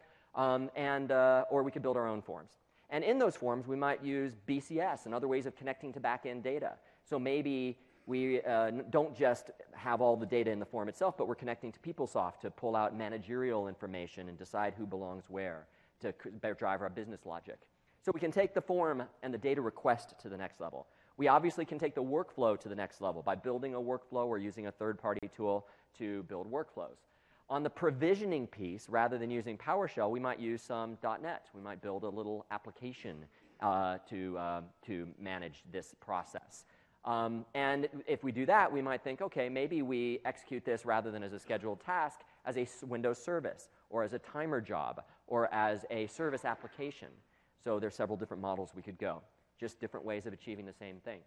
Or we could build our own forms. And in those forms, we might use BCS and other ways of connecting to back-end data. So maybe we don't just have all the data in the form itself, but we're connecting to PeopleSoft to pull out managerial information and decide who belongs where to drive our business logic. So we can take the form and the data request to the next level. We obviously can take the workflow to the next level by building a workflow or using a third-party tool to build workflows. On the provisioning piece, rather than using PowerShell, we might use some .NET. We might build a little application to manage this process. And if we do that, we might think, okay, maybe we execute this rather than as a scheduled task as a Windows service, or as a timer job, or as a service application. So there's several different models we could go, just different ways of achieving the same thing.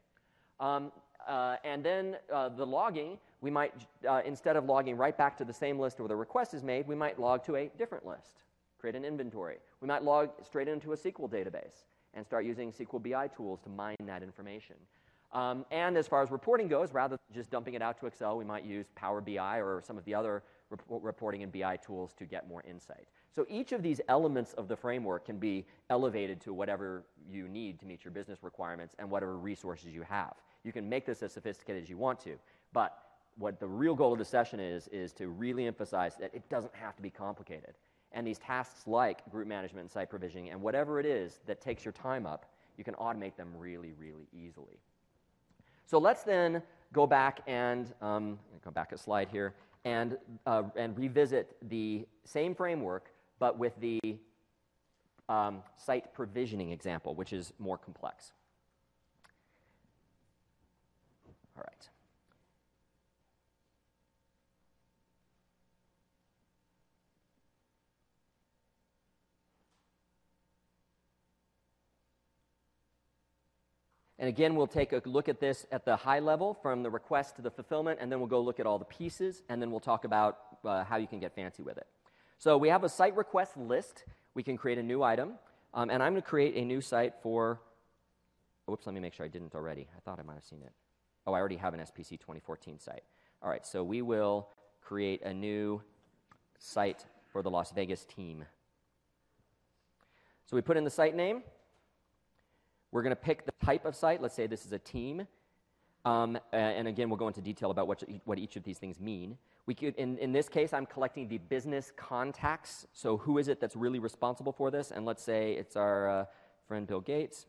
And then the logging, we might, instead of logging right back to the same list where the request is made, we might log to a different list, create an inventory. We might log straight into a SQL database and start using SQL BI tools to mine that information. And as far as reporting goes, rather than just dumping it out to Excel, we might use Power BI or some of the other reporting and BI tools to get more insight. So each of these elements of the framework can be elevated to whatever you need to meet your business requirements and whatever resources you have. You can make this as sophisticated as you want to, but what the real goal of the session is to really emphasize that it doesn't have to be complicated. And these tasks like group management and site provisioning and whatever it is that takes your time up, you can automate them really, really easily. So let's then go back and go back a slide here and revisit the same framework, but with the site provisioning example, which is more complex. All right. And again, we'll take a look at this at the high level from the request to the fulfillment, and then we'll go look at all the pieces, and then we'll talk about how you can get fancy with it. So we have a site request list. We can create a new item, and I'm going to create a new site for, whoops, let me make sure I didn't already. I thought I might have seen it. Oh, I already have an SPC 2014 site. All right, so we will create a new site for the Las Vegas team. So we put in the site name. We're going to pick the type of site. Let's say this is a team. And again, we'll go into detail about what each of these things mean. We could, in this case, I'm collecting the business contacts. So who is it that's really responsible for this? And let's say it's our friend Bill Gates.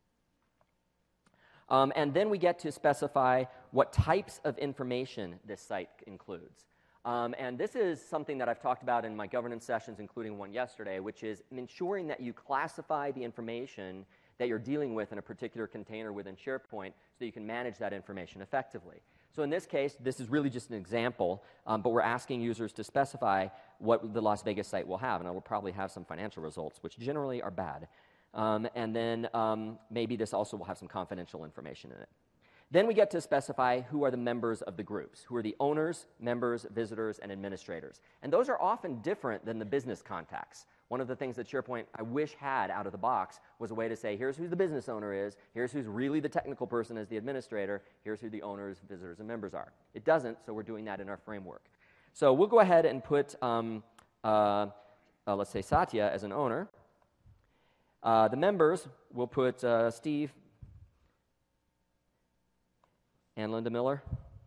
And then we get to specify what types of information this site includes. And this is something that I've talked about in my governance sessions, including one yesterday, which is ensuring that you classify the information that you're dealing with in a particular container within SharePoint so you can manage that information effectively. So in this case, this is really just an example, but we're asking users to specify what the Las Vegas site will have, and it will probably have some financial results, which generally are bad. And then maybe this also will have some confidential information in it. Then we get to specify who are the members of the groups, who are the owners, members, visitors, and administrators. And those are often different than the business contacts. One of the things that SharePoint I wish had out of the box was a way to say, here's who the business owner is, here's who's really the technical person as the administrator, here's who the owners, visitors, and members are. It doesn't, so we're doing that in our framework. So we'll go ahead and put, let's say, Satya as an owner. The members, we'll put Steve and Linda Miller.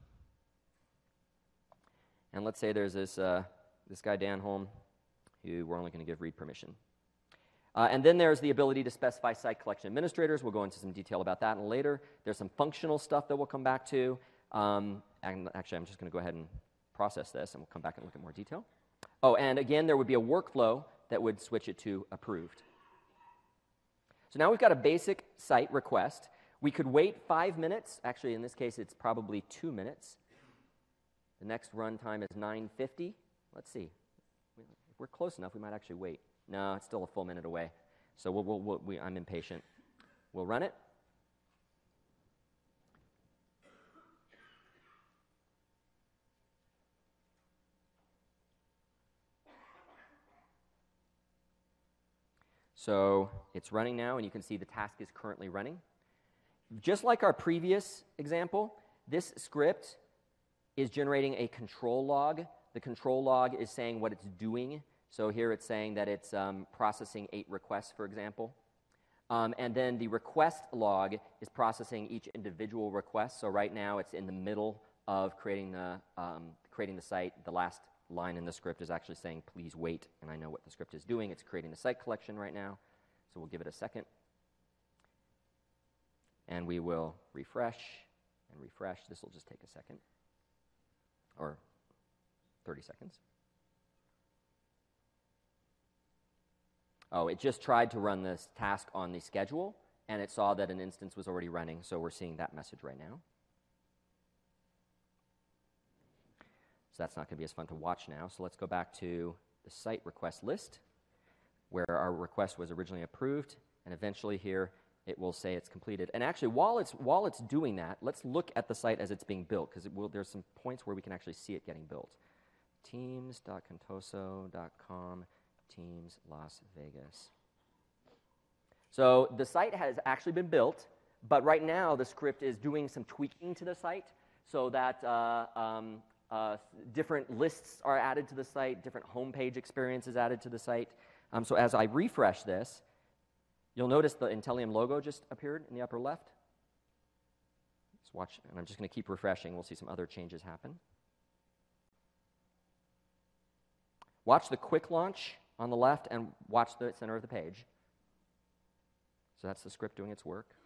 And let's say there's this guy, Dan Holm, who we're only going to give read permission. And then there's the ability to specify site collection administrators. We'll go into some detail about that later. There's some functional stuff that we'll come back to. And actually, I'm just going to go ahead and process this, and we'll come back and look at more detail. Oh, and again, there would be a workflow that would switch it to approved. So now we've got a basic site request. We could wait 5 minutes. Actually, in this case, it's probably 2 minutes. The next run time is 9:50. Let's see. If we're close enough, we might actually wait. No, it's still a full minute away. So I'm impatient. We'll run it. So it's running now, and you can see the task is currently running. Just like our previous example, this script is generating a control log. The control log is saying what it's doing. So here it's saying that it's processing 8 requests, for example. And then the request log is processing each individual request. So right now it's in the middle of creating the site. The last line in the script is actually saying, please wait. And I know what the script is doing. It's creating the site collection right now. So we'll give it a second. And we will refresh and refresh. This will just take a second. Or 30 seconds. Oh, it just tried to run this task on the schedule, and it saw that an instance was already running, so we're seeing that message right now. So that's not going to be as fun to watch now. So let's go back to the site request list, where our request was originally approved, and eventually here it will say it's completed. And actually, while it's doing that, let's look at the site as it's being built, because there's some points where we can actually see it getting built. Teams.contoso.com, Teams Las Vegas. So the site has actually been built, but right now the script is doing some tweaking to the site so that different lists are added to the site, different homepage experiences added to the site. So as I refresh this, you'll notice the Intellium logo just appeared in the upper left. Let's watch, and I'm just going to keep refreshing. We'll see some other changes happen. Watch the quick launch on the left and watch the center of the page. So that's the script doing its work.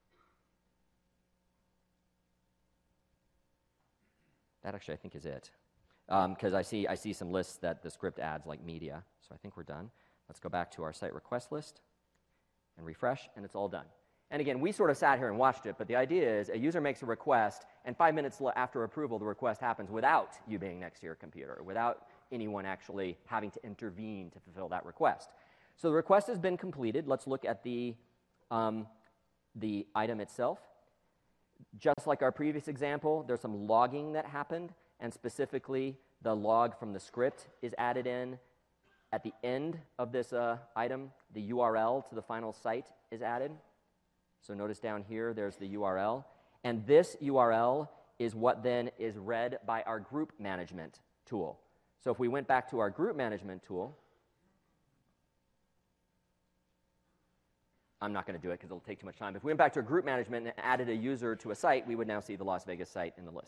That actually, I think, is it. Because I see some lists that the script adds, like media. So I think we're done. Let's go back to our site request list and refresh, and it's all done. And again, we sort of sat here and watched it, but the idea is a user makes a request, and 5 minutes after approval, the request happens without you being next to your computer, without anyone actually having to intervene to fulfill that request. So the request has been completed. Let's look at the item itself. Just like our previous example, there's some logging that happened, and specifically the log from the script is added in. At the end of this item, the URL to the final site is added. So notice down here, there's the URL. And this URL is what then is read by our group management tool. So if we went back to our group management tool, I'm not going to do it because it'll take too much time. If we went back to our group management and added a user to a site, we would now see the Las Vegas site in the list.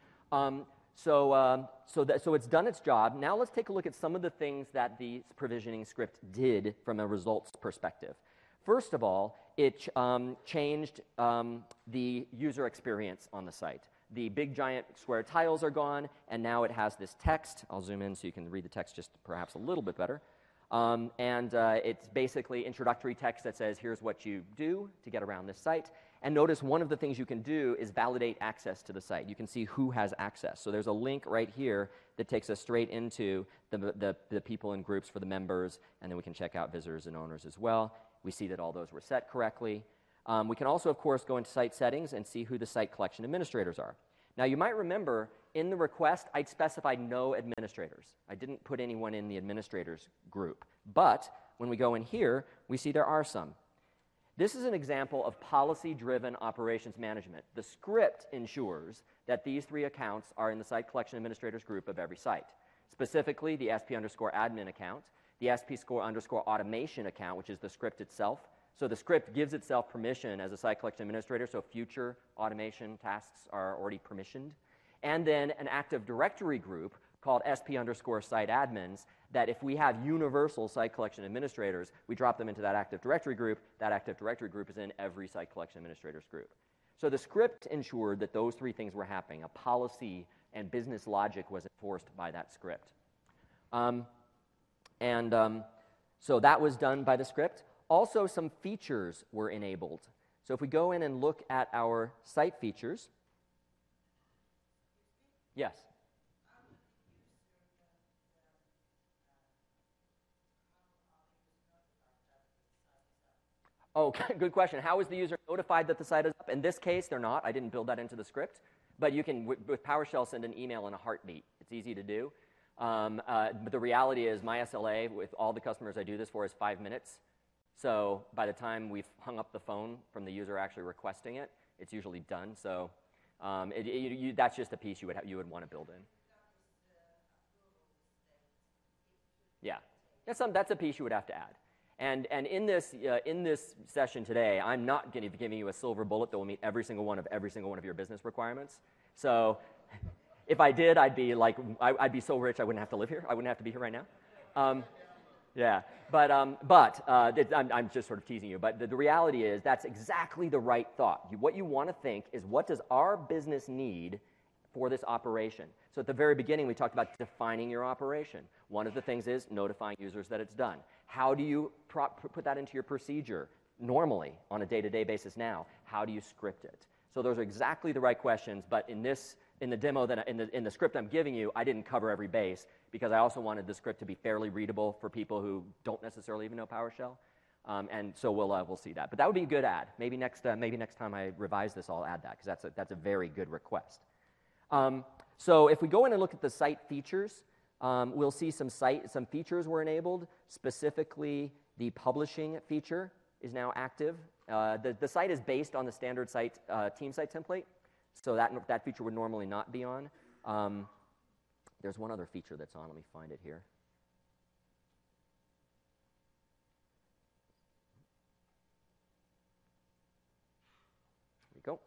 So it's done its job. Now let's take a look at some of the things that the provisioning script did from a results perspective. First of all, it changed the user experience on the site. The big giant square tiles are gone, and now it has this text. I'll zoom in so you can read the text just perhaps a little bit better. It's basically introductory text that says, here's what you do to get around this site. And notice one of the things you can do is validate access to the site. You can see who has access. So there's a link right here that takes us straight into the people and groups for the members, and then we can check out visitors and owners as well. We see that all those were set correctly. We can also, of course, go into site settings and see who the site collection administrators are. Now, you might remember in the request, I'd specified no administrators. I didn't put anyone in the administrators group. But when we go in here, we see there are some. This is an example of policy-driven operations management. The script ensures that these 3 accounts are in the site collection administrators group of every site. Specifically, the SP_admin account, the SP_automation account, which is the script itself. So the script gives itself permission as a site collection administrator, so future automation tasks are already permissioned. And then an Active Directory group called SP_siteadmins that if we have universal site collection administrators, we drop them into that Active Directory group. That Active Directory group is in every site collection administrators group. So the script ensured that those 3 things were happening. A policy and business logic was enforced by that script. So that was done by the script. Also, some features were enabled. So if we go in and look at our site features, yes? Oh, good question. How is the user notified that the site is up? In this case, they're not. I didn't build that into the script. But you can, with PowerShell, send an email in a heartbeat. It's easy to do. But the reality is my SLA, with all the customers I do this for, is 5 minutes. So by the time we've hung up the phone from the user actually requesting it, it's usually done. So that's just a piece you would want to build in. Yeah, that's a piece you would have to add. And in this session today, I'm not going to be giving you a silver bullet that will meet every single one of your business requirements. So if I did, I'd be so rich I wouldn't have to live here. I wouldn't have to be here right now. Yeah, but I'm just sort of teasing you. But the reality is that's exactly the right thought. What you want to think is, what does our business need for this operation? So at the very beginning, we talked about defining your operation. One of the things is notifying users that it's done. How do you put that into your procedure normally on a day-to-day basis now? How do you script it? So those are exactly the right questions, but in the demo in the script I'm giving you, I didn't cover every base because I also wanted the script to be fairly readable for people who don't necessarily even know PowerShell. And so we'll see that. But that would be a good add. Maybe next time I revise this, I'll add that because that's a very good request. So if we go in and look at the site features, we'll see some features were enabled. Specifically, the publishing feature is now active. The site is based on the standard site team site template, so that feature would normally not be on. There's one other feature that's on. Let me find it here. There we go.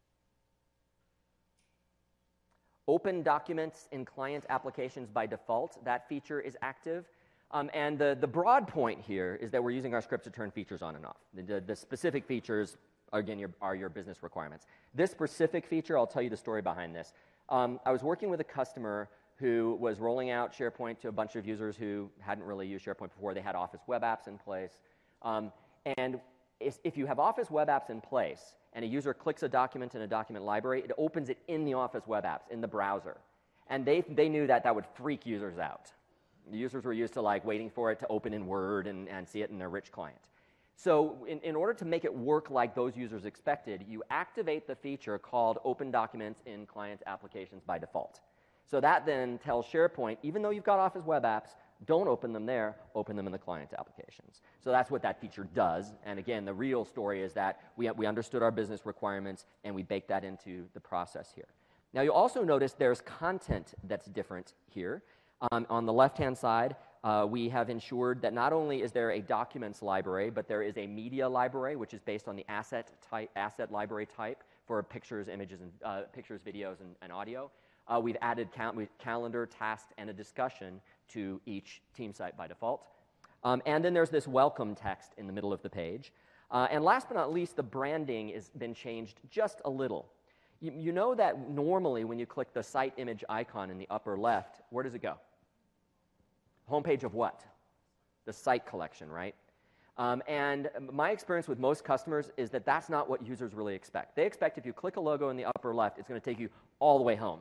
Open documents in client applications by default. That feature is active. And the broad point here is that we're using our script to turn features on and off. The specific features, again, are your business requirements. This specific feature, I'll tell you the story behind this. I was working with a customer who was rolling out SharePoint to a bunch of users who hadn't really used SharePoint before. They had Office web apps in place. And if you have Office web apps in place and a user clicks a document in a document library, it opens it in the Office web apps, in the browser. And they knew that would freak users out. The users were used to waiting for it to open in Word and see it in their rich client. So in order to make it work like those users expected, you activate the feature called Open Documents in Client Applications by default. So that then tells SharePoint, even though you've got Office web apps, don't open them there, open them in the client applications. So that's what that feature does. And again, the real story is that we understood our business requirements and we baked that into the process here. Now you'll also notice there's content that's different here. On the left-hand side, we have ensured that not only is there a documents library, but there is a media library, which is based on the asset library type for pictures, images, and pictures, videos, and audio. We've added calendar, task, and a discussion to each team site by default. And then there's this welcome text in the middle of the page. And last but not least, the branding has been changed just a little. You know that normally when you click the site image icon in the upper left, where does it go? Homepage of what? The site collection, right? And my experience with most customers is that that's not what users really expect. They expect if you click a logo in the upper left, it's going to take you all the way home.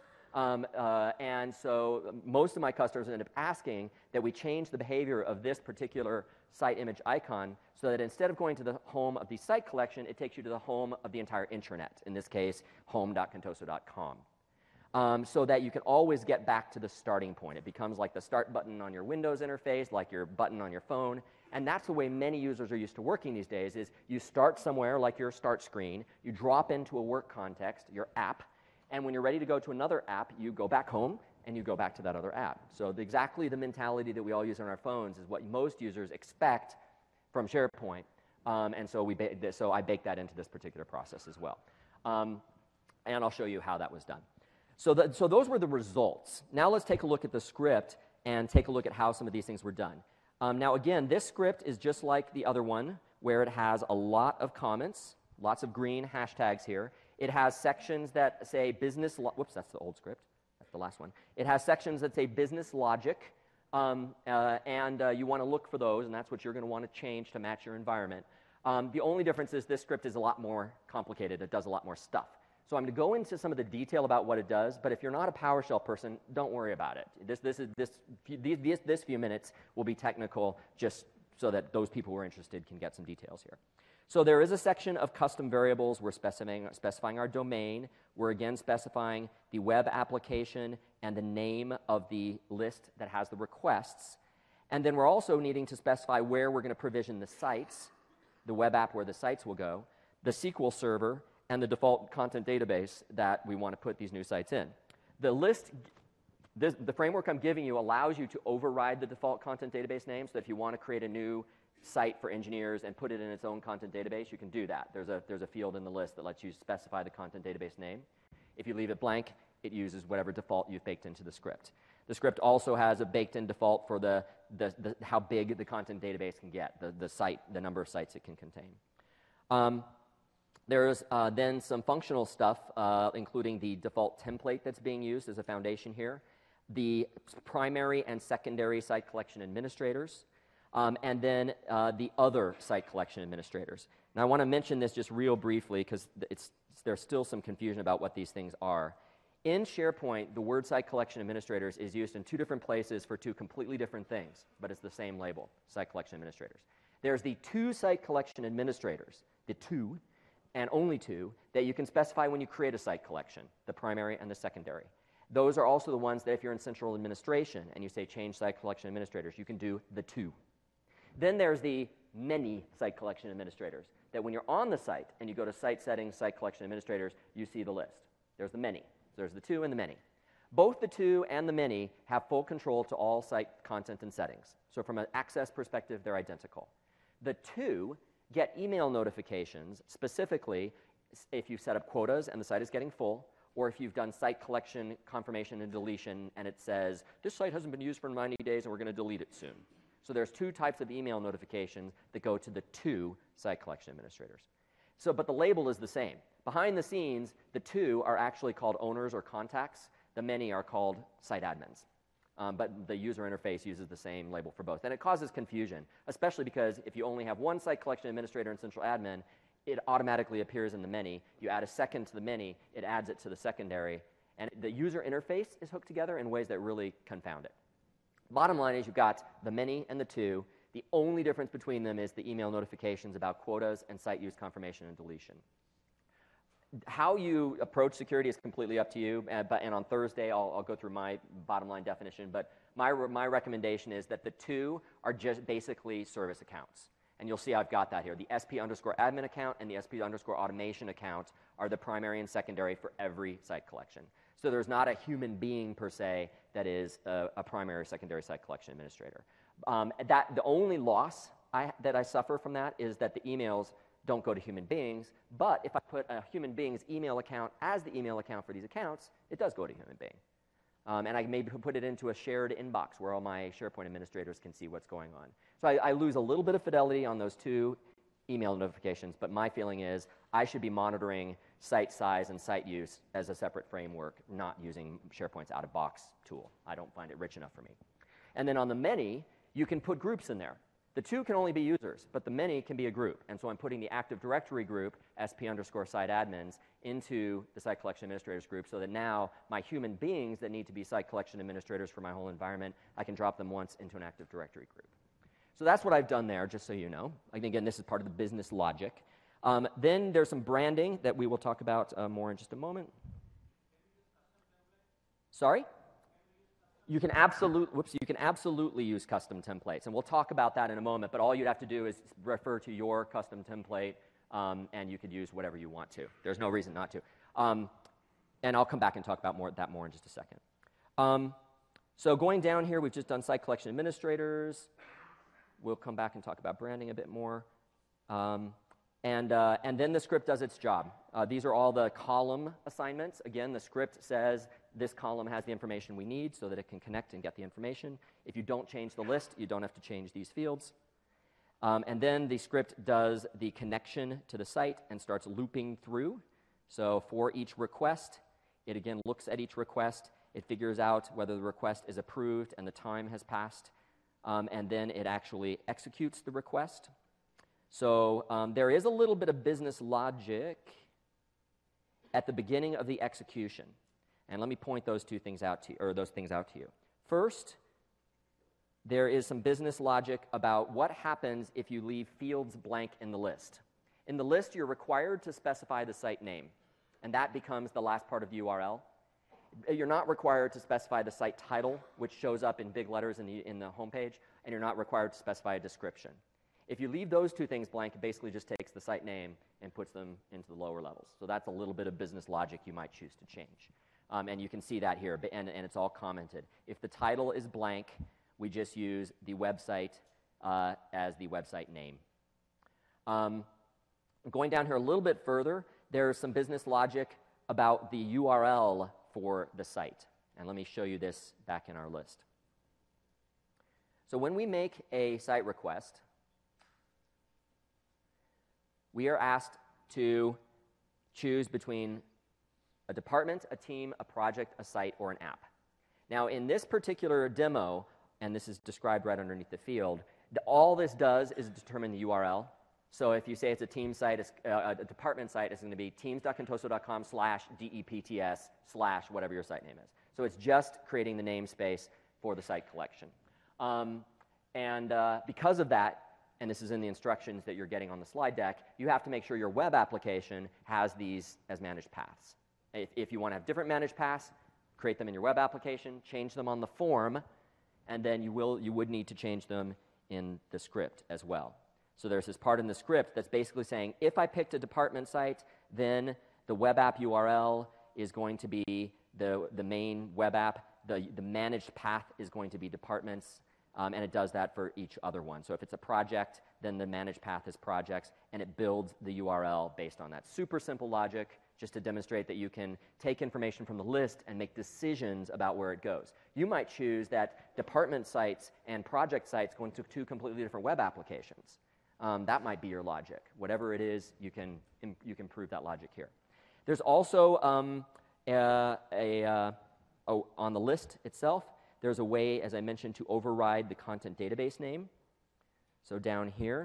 And so most of my customers end up asking that we change the behavior of this particular site image icon so that instead of going to the home of the site collection, it takes you to the home of the entire intranet, in this case, home.contoso.com. So that you can always get back to the starting point. It becomes like the start button on your Windows interface, like your button on your phone. And that's the way many users are used to working these days, is you start somewhere like your start screen, you drop into a work context, your app, and when you're ready to go to another app, you go back home and you go back to that other app. So exactly the mentality that we all use on our phones is what most users expect from SharePoint. And so I baked that into this particular process as well. And I'll show you how that was done. So those were the results. Now let's take a look at the script and take a look at how some of these things were done. Now again, this script is just like the other one, where it has a lot of comments, lots of green hashtags here. It has sections that say business, whoops, that's the old script. That's the last one. It has sections that say business logic, and you want to look for those, and that's what you're going to want to change to match your environment. The only difference is this script is a lot more complicated. It does a lot more stuff. So I'm going to go into some of the detail about what it does, but if you're not a PowerShell person, don't worry about it. This few minutes will be technical just so that those people who are interested can get some details here. So there is a section of custom variables. We're specifying our domain. We're again specifying the web application and the name of the list that has the requests. And then we're also needing to specify where we're going to provision the sites, the web app where the sites will go, the SQL server, and the default content database that we want to put these new sites in. The list, the framework I'm giving you allows you to override the default content database name, so that if you want to create a new site for engineers and put it in its own content database, you can do that. There's a field in the list that lets you specify the content database name. If you leave it blank, it uses whatever default you've baked into the script. The script also has a baked-in default for how big the content database can get, the number of sites it can contain. There's then some functional stuff, including the default template that's being used as a foundation here, the primary and secondary site collection administrators, and then the other site collection administrators. Now, I want to mention this just real briefly because there's still some confusion about what these things are. In SharePoint, the word site collection administrators is used in two different places for two completely different things, but it's the same label, site collection administrators. There's the two site collection administrators, the two, and only two, that you can specify when you create a site collection, the primary and the secondary. Those are also the ones that if you're in central administration and you say change site collection administrators, you can do the two. Then there's the many site collection administrators, that when you're on the site and you go to site settings, site collection administrators, you see the list. There's the many. So there's the two and the many. Both the to and the many have full control to all site content and settings. So from an access perspective, they're identical. The to get email notifications, specifically if you've set up quotas and the site is getting full, or if you've done site collection, confirmation, and deletion, and it says, this site hasn't been used for 90 days and we're going to delete it soon. So there's two types of email notifications that go to the to site collection administrators. So, but the label is the same. Behind the scenes, the to are actually called owners or contacts. The many are called site admins. But the user interface uses the same label for both. And it causes confusion, especially because if you only have one site collection administrator and central admin, it automatically appears in the many. You add a second to the many, it adds it to the secondary. And the user interface is hooked together in ways that really confound it. Bottom line is you've got the many and the to. The only difference between them is the email notifications about quotas and site use confirmation and deletion. How you approach security is completely up to you, and on Thursday I'll go through my bottom line definition, but my recommendation is that the two are just basically service accounts. And you'll see I've got that here. The SP_admin account and the SP_automation account are the primary and secondary for every site collection. So there's not a human being per se that is a primary or secondary site collection administrator. The only loss that I suffer from that is that the emails don't go to human beings, but if I put a human being's email account as the email account for these accounts, it does go to a human being. And I maybe put it into a shared inbox where all my SharePoint administrators can see what's going on. So I lose a little bit of fidelity on those two email notifications, but my feeling is I should be monitoring site size and site use as a separate framework, not using SharePoint's out-of-box tool. I don't find it rich enough for me. And then on the many, you can put groups in there. The two can only be users, but the many can be a group. And so I'm putting the Active Directory group, SP_site admins, into the site collection administrators group so that now my human beings that need to be site collection administrators for my whole environment, I can drop them once into an Active Directory group. So that's what I've done there, just so you know. Again, this is part of the business logic. Then there's some branding that we will talk about more in just a moment. Sorry? You can absolutely use custom templates, and we'll talk about that in a moment, but all you'd have to do is refer to your custom template, and you could use whatever you want to. There's no reason not to. And I'll come back and talk about that more in just a second. So going down here, we've just done site collection administrators. We'll come back and talk about branding a bit more. And then the script does its job. These are all the column assignments. Again, the script says this column has the information we need so that it can connect and get the information. If you don't change the list, you don't have to change these fields. And then the script does the connection to the site and starts looping through. So for each request, it again looks at each request. It figures out whether the request is approved and the time has passed. And then it actually executes the request. So there is a little bit of business logic at the beginning of the execution. And let me point those things out to you. First, there is some business logic about what happens if you leave fields blank in the list. In the list, you're required to specify the site name, and that becomes the last part of the URL. You're not required to specify the site title, which shows up in big letters in the homepage, and you're not required to specify a description. If you leave those two things blank, it basically just takes the site name and puts them into the lower levels. So that's a little bit of business logic you might choose to change. And you can see that here, and it's all commented. If the title is blank, we just use the website as the website name. Going down here a little bit further, there's some business logic about the URL for the site. And let me show you this back in our list. So when we make a site request, we are asked to choose between a department, a team, a project, a site, or an app. Now, in this particular demo, and this is described right underneath the field, all this does is determine the URL. So if you say it's a team site, a department site, it's going to be teams.contoso.com/depts/ whatever your site name is. So it's just creating the namespace for the site collection. Because of that, and this is in the instructions that you're getting on the slide deck, you have to make sure your web application has these as managed paths. If you want to have different managed paths, create them in your web application, change them on the form, and then you would need to change them in the script as well. So there's this part in the script that's basically saying, if I picked a department site, then the web app URL is going to be the main web app. The managed path is going to be departments, and it does that for each other one. So if it's a project, then the managed path is projects, and it builds the URL based on that. Super simple logic, just to demonstrate that you can take information from the list and make decisions about where it goes. You might choose that department sites and project sites go into two completely different web applications. That might be your logic. Whatever it is, you can prove that logic here. There's also on the list itself, there's a way, as I mentioned, to override the content database name. So down here,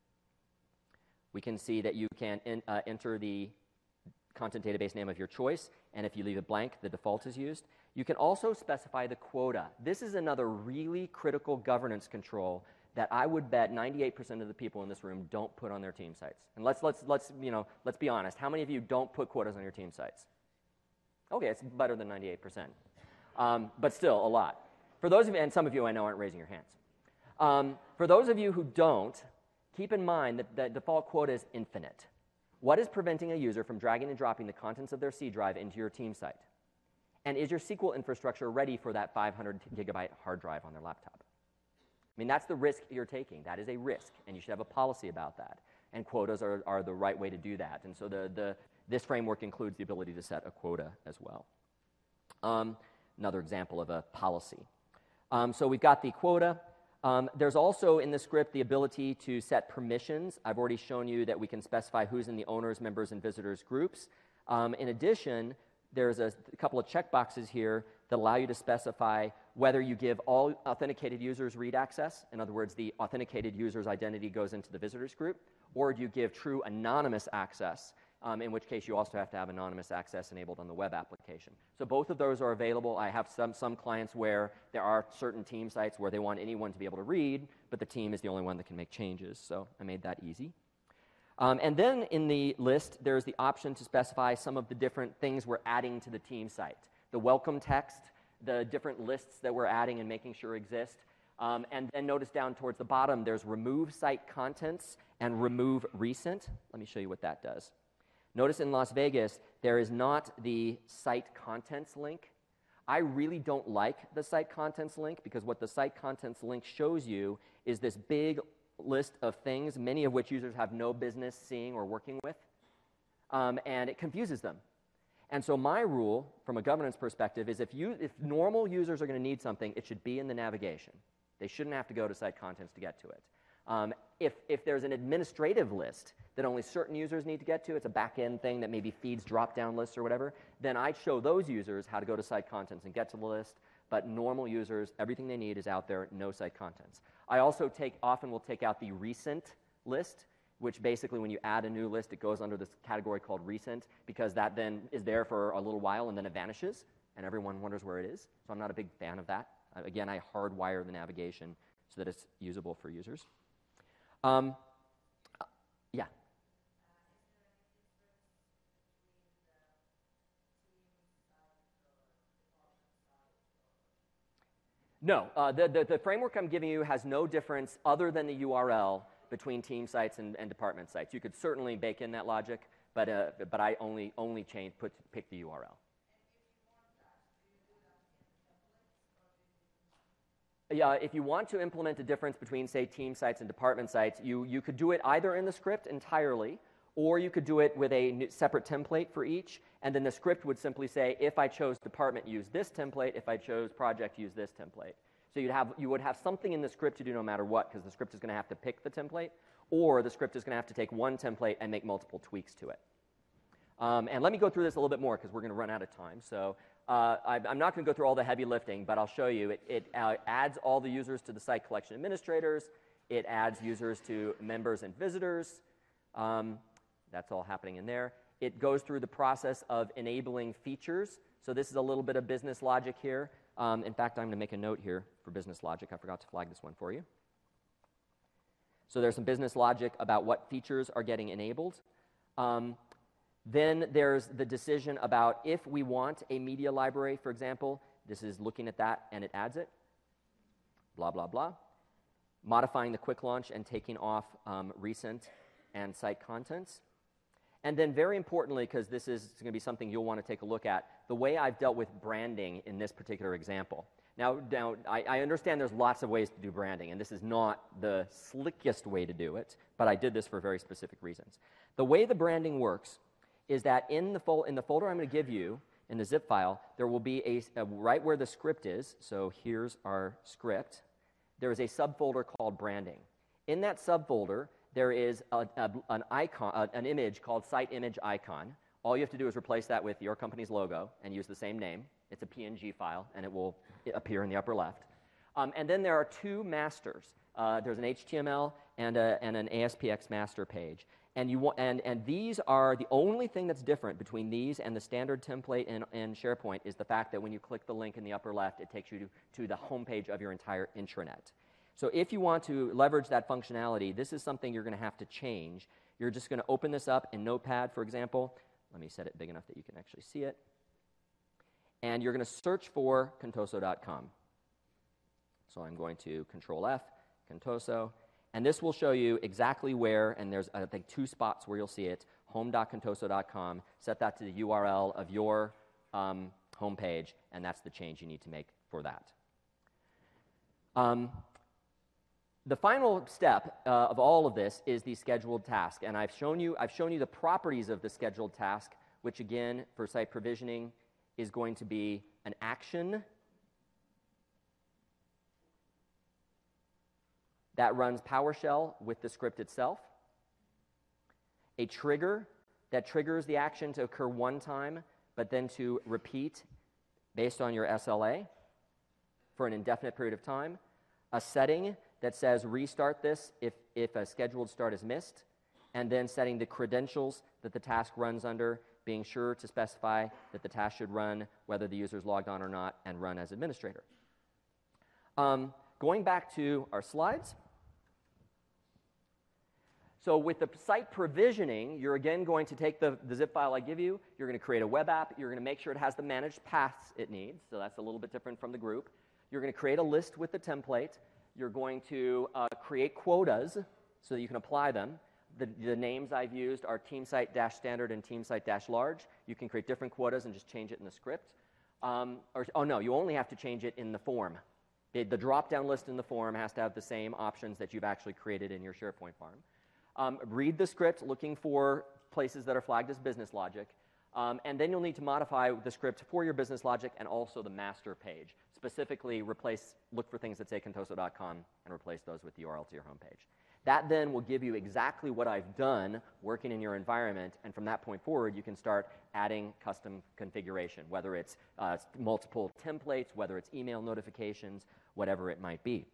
we can see that you can enter the content database name of your choice, and if you leave it blank, the default is used. You can also specify the quota. This is another really critical governance control that I would bet 98% of the people in this room don't put on their team sites. And let's be honest. How many of you don't put quotas on your team sites? Okay, it's better than 98%, but still a lot. For those of you, and some of you I know aren't raising your hands. For those of you who don't, keep in mind that the default quota is infinite. What is preventing a user from dragging and dropping the contents of their C drive into your team site? And is your SQL infrastructure ready for that 500 gigabyte hard drive on their laptop? I mean, that's the risk you're taking. That is a risk, and you should have a policy about that. And quotas are the right way to do that. And so this framework includes the ability to set a quota as well. Another example of a policy. So we've got the quota. There's also in the script the ability to set permissions. I've already shown you that we can specify who's in the owners, members, and visitors groups. In addition, there's a couple of checkboxes here that allow you to specify whether you give all authenticated users read access. In other words, the authenticated user's identity goes into the visitors group, or do you give true anonymous access, in which case you also have to have anonymous access enabled on the web application. So both of those are available. I have some clients where there are certain team sites where they want anyone to be able to read, but the team is the only one that can make changes, so I made that easy. And then in the list, there's the option to specify some of the different things we're adding to the team site. The welcome text, the different lists that we're adding and making sure exist. And then notice down towards the bottom, there's remove site contents and remove recent. Let me show you what that does. Notice in Las Vegas, there is not the site contents link. I really don't like the site contents link because what the site contents link shows you is this big list of things, many of which users have no business seeing or working with, and it confuses them. And so my rule, from a governance perspective, is if normal users are going to need something, it should be in the navigation. They shouldn't have to go to site contents to get to it. If there's an administrative list that only certain users need to get to, it's a back-end thing that maybe feeds drop-down lists or whatever, then I'd show those users how to go to site contents and get to the list. But normal users, everything they need is out there, no site contents. I also often will take out the recent list, which basically when you add a new list, it goes under this category called recent, because that then is there for a little while and then it vanishes, and everyone wonders where it is. So I'm not a big fan of that. Again, I hardwire the navigation so that it's usable for users. Yeah. No, the framework I'm giving you has no difference other than the URL between team sites and department sites. You could certainly bake in that logic, but I only pick the URL. Yeah, if you want to implement a difference between, say, team sites and department sites, you could do it either in the script entirely, or you could do it with a separate template for each, and then the script would simply say, if I chose department, use this template. If I chose project, use this template. So you would have something in the script to do no matter what, because the script is going to have to pick the template, or the script is going to have to take one template and make multiple tweaks to it. And let me go through this a little bit more, because we're going to run out of time. So I'm not going to go through all the heavy lifting, but I'll show you. It adds all the users to the site collection administrators. It adds users to members and visitors. That's all happening in there. It goes through the process of enabling features. So this is a little bit of business logic here. In fact, I'm going to make a note here for business logic. I forgot to flag this one for you. So there's some business logic about what features are getting enabled. Then there's the decision about if we want a media library, for example. This is looking at that, and it adds it. Blah, blah, blah. Modifying the quick launch and taking off recent and site contents. And then very importantly, because this is going to be something you'll want to take a look at, the way I've dealt with branding in this particular example. Now I understand there's lots of ways to do branding, and this is not the slickest way to do it, but I did this for very specific reasons. The way the branding works is that in the folder I'm going to give you, in the zip file, there will be right where the script is, so here's our script, there is a subfolder called branding. In that subfolder, there is an icon, an image called site image icon. All you have to do is replace that with your company's logo and use the same name. It's a PNG file, and it will appear in the upper left. And then there are two masters. There's an HTML and an ASPX master page. And these are the only thing that's different between these and the standard template in SharePoint is the fact that when you click the link in the upper left, it takes you to the home page of your entire intranet. So if you want to leverage that functionality, this is something you're going to have to change. You're just going to open this up in Notepad, for example. Let me set it big enough that you can actually see it. And you're going to search for Contoso.com. So I'm going to Control F, Contoso. And this will show you exactly where, and there's, I think, 2 spots where you'll see it, home.contoso.com. Set that to the URL of your home page, and that's the change you need to make for that. The final step of all of this is the scheduled task, and I've shown you the properties of the scheduled task, which again, for site provisioning, is going to be an action that runs PowerShell with the script itself, a trigger that triggers the action to occur one time, but then to repeat based on your SLA for an indefinite period of time, a setting that says restart this if a scheduled start is missed, and then setting the credentials that the task runs under, being sure to specify that the task should run whether the user is logged on or not and run as administrator. Going back to our slides. So with the site provisioning, you're again going to take the zip file I give you, you're going to create a web app, you're going to make sure it has the managed paths it needs, so that's a little bit different from the group. You're going to create a list with the template. You're going to create quotas so that you can apply them. The names I've used are team site-standard and team site-large. You can create different quotas and just change it in the script. Oh no, you only have to change it in the form. The drop-down list in the form has to have the same options that you've actually created in your SharePoint farm. Read the script looking for places that are flagged as business logic. And then you'll need to modify the script for your business logic and also the master page. Specifically, look for things that say Contoso.com and replace those with the URL to your homepage. That then will give you exactly what I've done working in your environment, and from that point forward, you can start adding custom configuration, whether it's multiple templates, whether it's email notifications, whatever it might be.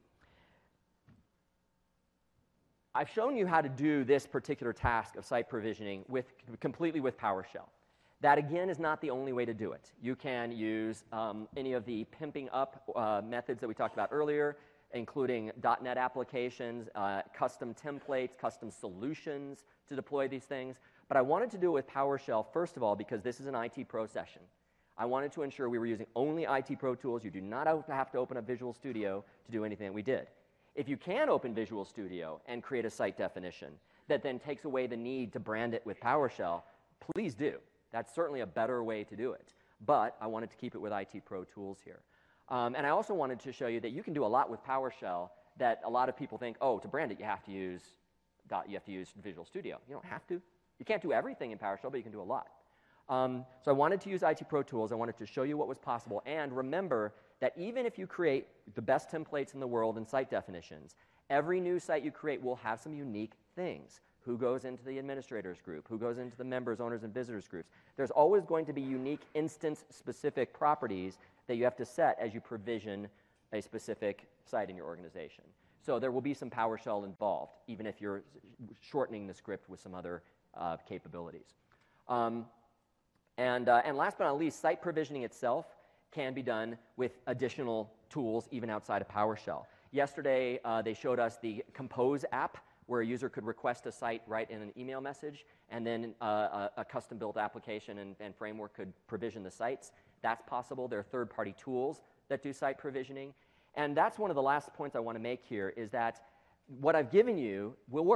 I've shown you how to do this particular task of site provisioning completely with PowerShell. That, again, is not the only way to do it. You can use any of the pimping up methods that we talked about earlier, including .NET applications, custom templates, custom solutions to deploy these things. But I wanted to do it with PowerShell, first of all, because this is an IT Pro session. I wanted to ensure we were using only IT Pro tools. You do not have to open up Visual Studio to do anything that we did. If you can open Visual Studio and create a site definition that then takes away the need to brand it with PowerShell, please do. That's certainly a better way to do it. But I wanted to keep it with IT Pro tools here. And I also wanted to show you that you can do a lot with PowerShell that a lot of people think, oh, to brand it, you have to use Visual Studio. You don't have to. You can't do everything in PowerShell, but you can do a lot. So I wanted to use IT Pro tools. I wanted to show you what was possible. And remember that even if you create the best templates in the world in site definitions, every new site you create will have some unique things. Who goes into the administrators group? Who goes into the members, owners, and visitors groups? There's always going to be unique instance-specific properties that you have to set as you provision a specific site in your organization. So there will be some PowerShell involved, even if you're shortening the script with some other capabilities. And last but not least, site provisioning itself can be done with additional tools even outside of PowerShell. Yesterday, they showed us the Compose app, where a user could request a site right in an email message, and then a custom-built application and framework could provision the sites. That's possible. There are third-party tools that do site provisioning. And that's one of the last points I want to make here, is that what I've given you will work.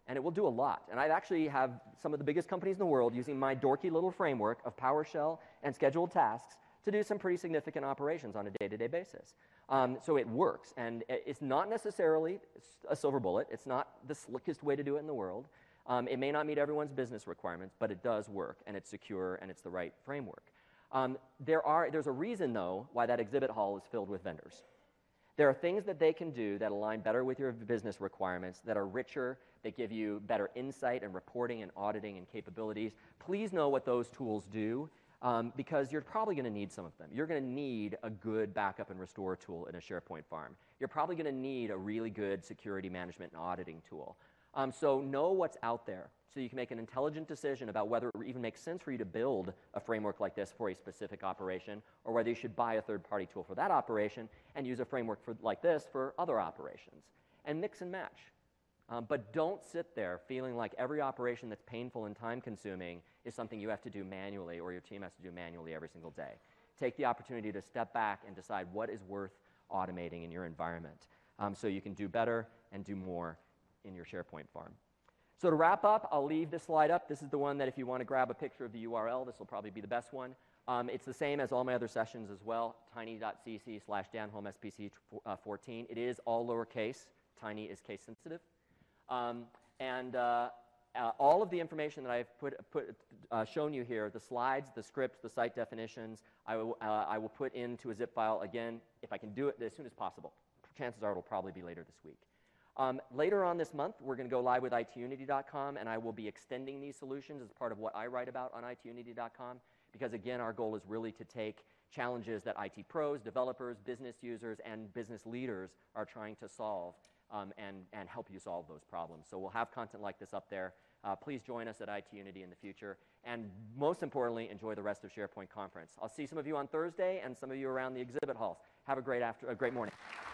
and it will do a lot. And I actually have some of the biggest companies in the world using my dorky little framework of PowerShell and scheduled tasks to do some pretty significant operations on a day-to-day basis. So it works, and it's not necessarily a silver bullet. It's not the slickest way to do it in the world. It may not meet everyone's business requirements, but it does work, and it's secure, and it's the right framework. There's a reason, though, why that exhibit hall is filled with vendors. There are things that they can do that align better with your business requirements, that are richer, that give you better insight and reporting and auditing and capabilities. Please know what those tools do, because you're probably going to need some of them. You're going to need a good backup and restore tool in a SharePoint farm. You're probably going to need a really good security management and auditing tool. So know what's out there so you can make an intelligent decision about whether it even makes sense for you to build a framework like this for a specific operation, or whether you should buy a third-party tool for that operation and use a framework like this for other operations. And mix and match. But don't sit there feeling like every operation that's painful and time-consuming is something you have to do manually or your team has to do manually every single day. Take the opportunity to step back and decide what is worth automating in your environment, so you can do better and do more in your SharePoint farm. So to wrap up, I'll leave this slide up. This is the one that if you want to grab a picture of the URL, this will probably be the best one. It's the same as all my other sessions as well, tiny.cc/danholm-spc14. It is all lowercase. Tiny is case sensitive. All of the information that I've shown you here, the slides, the script, the site definitions, I will put into a zip file again if I can do it as soon as possible. Chances are it'll probably be later this week. Later on this month, we're going to go live with itunity.com, and I will be extending these solutions as part of what I write about on itunity.com, because again, our goal is really to take challenges that IT pros, developers, business users, and business leaders are trying to solve, and help you solve those problems. So we'll have content like this up there. Please join us at iTunity in the future, and most importantly, enjoy the rest of SharePoint Conference. I'll see some of you on Thursday and some of you around the exhibit halls. Have a great morning.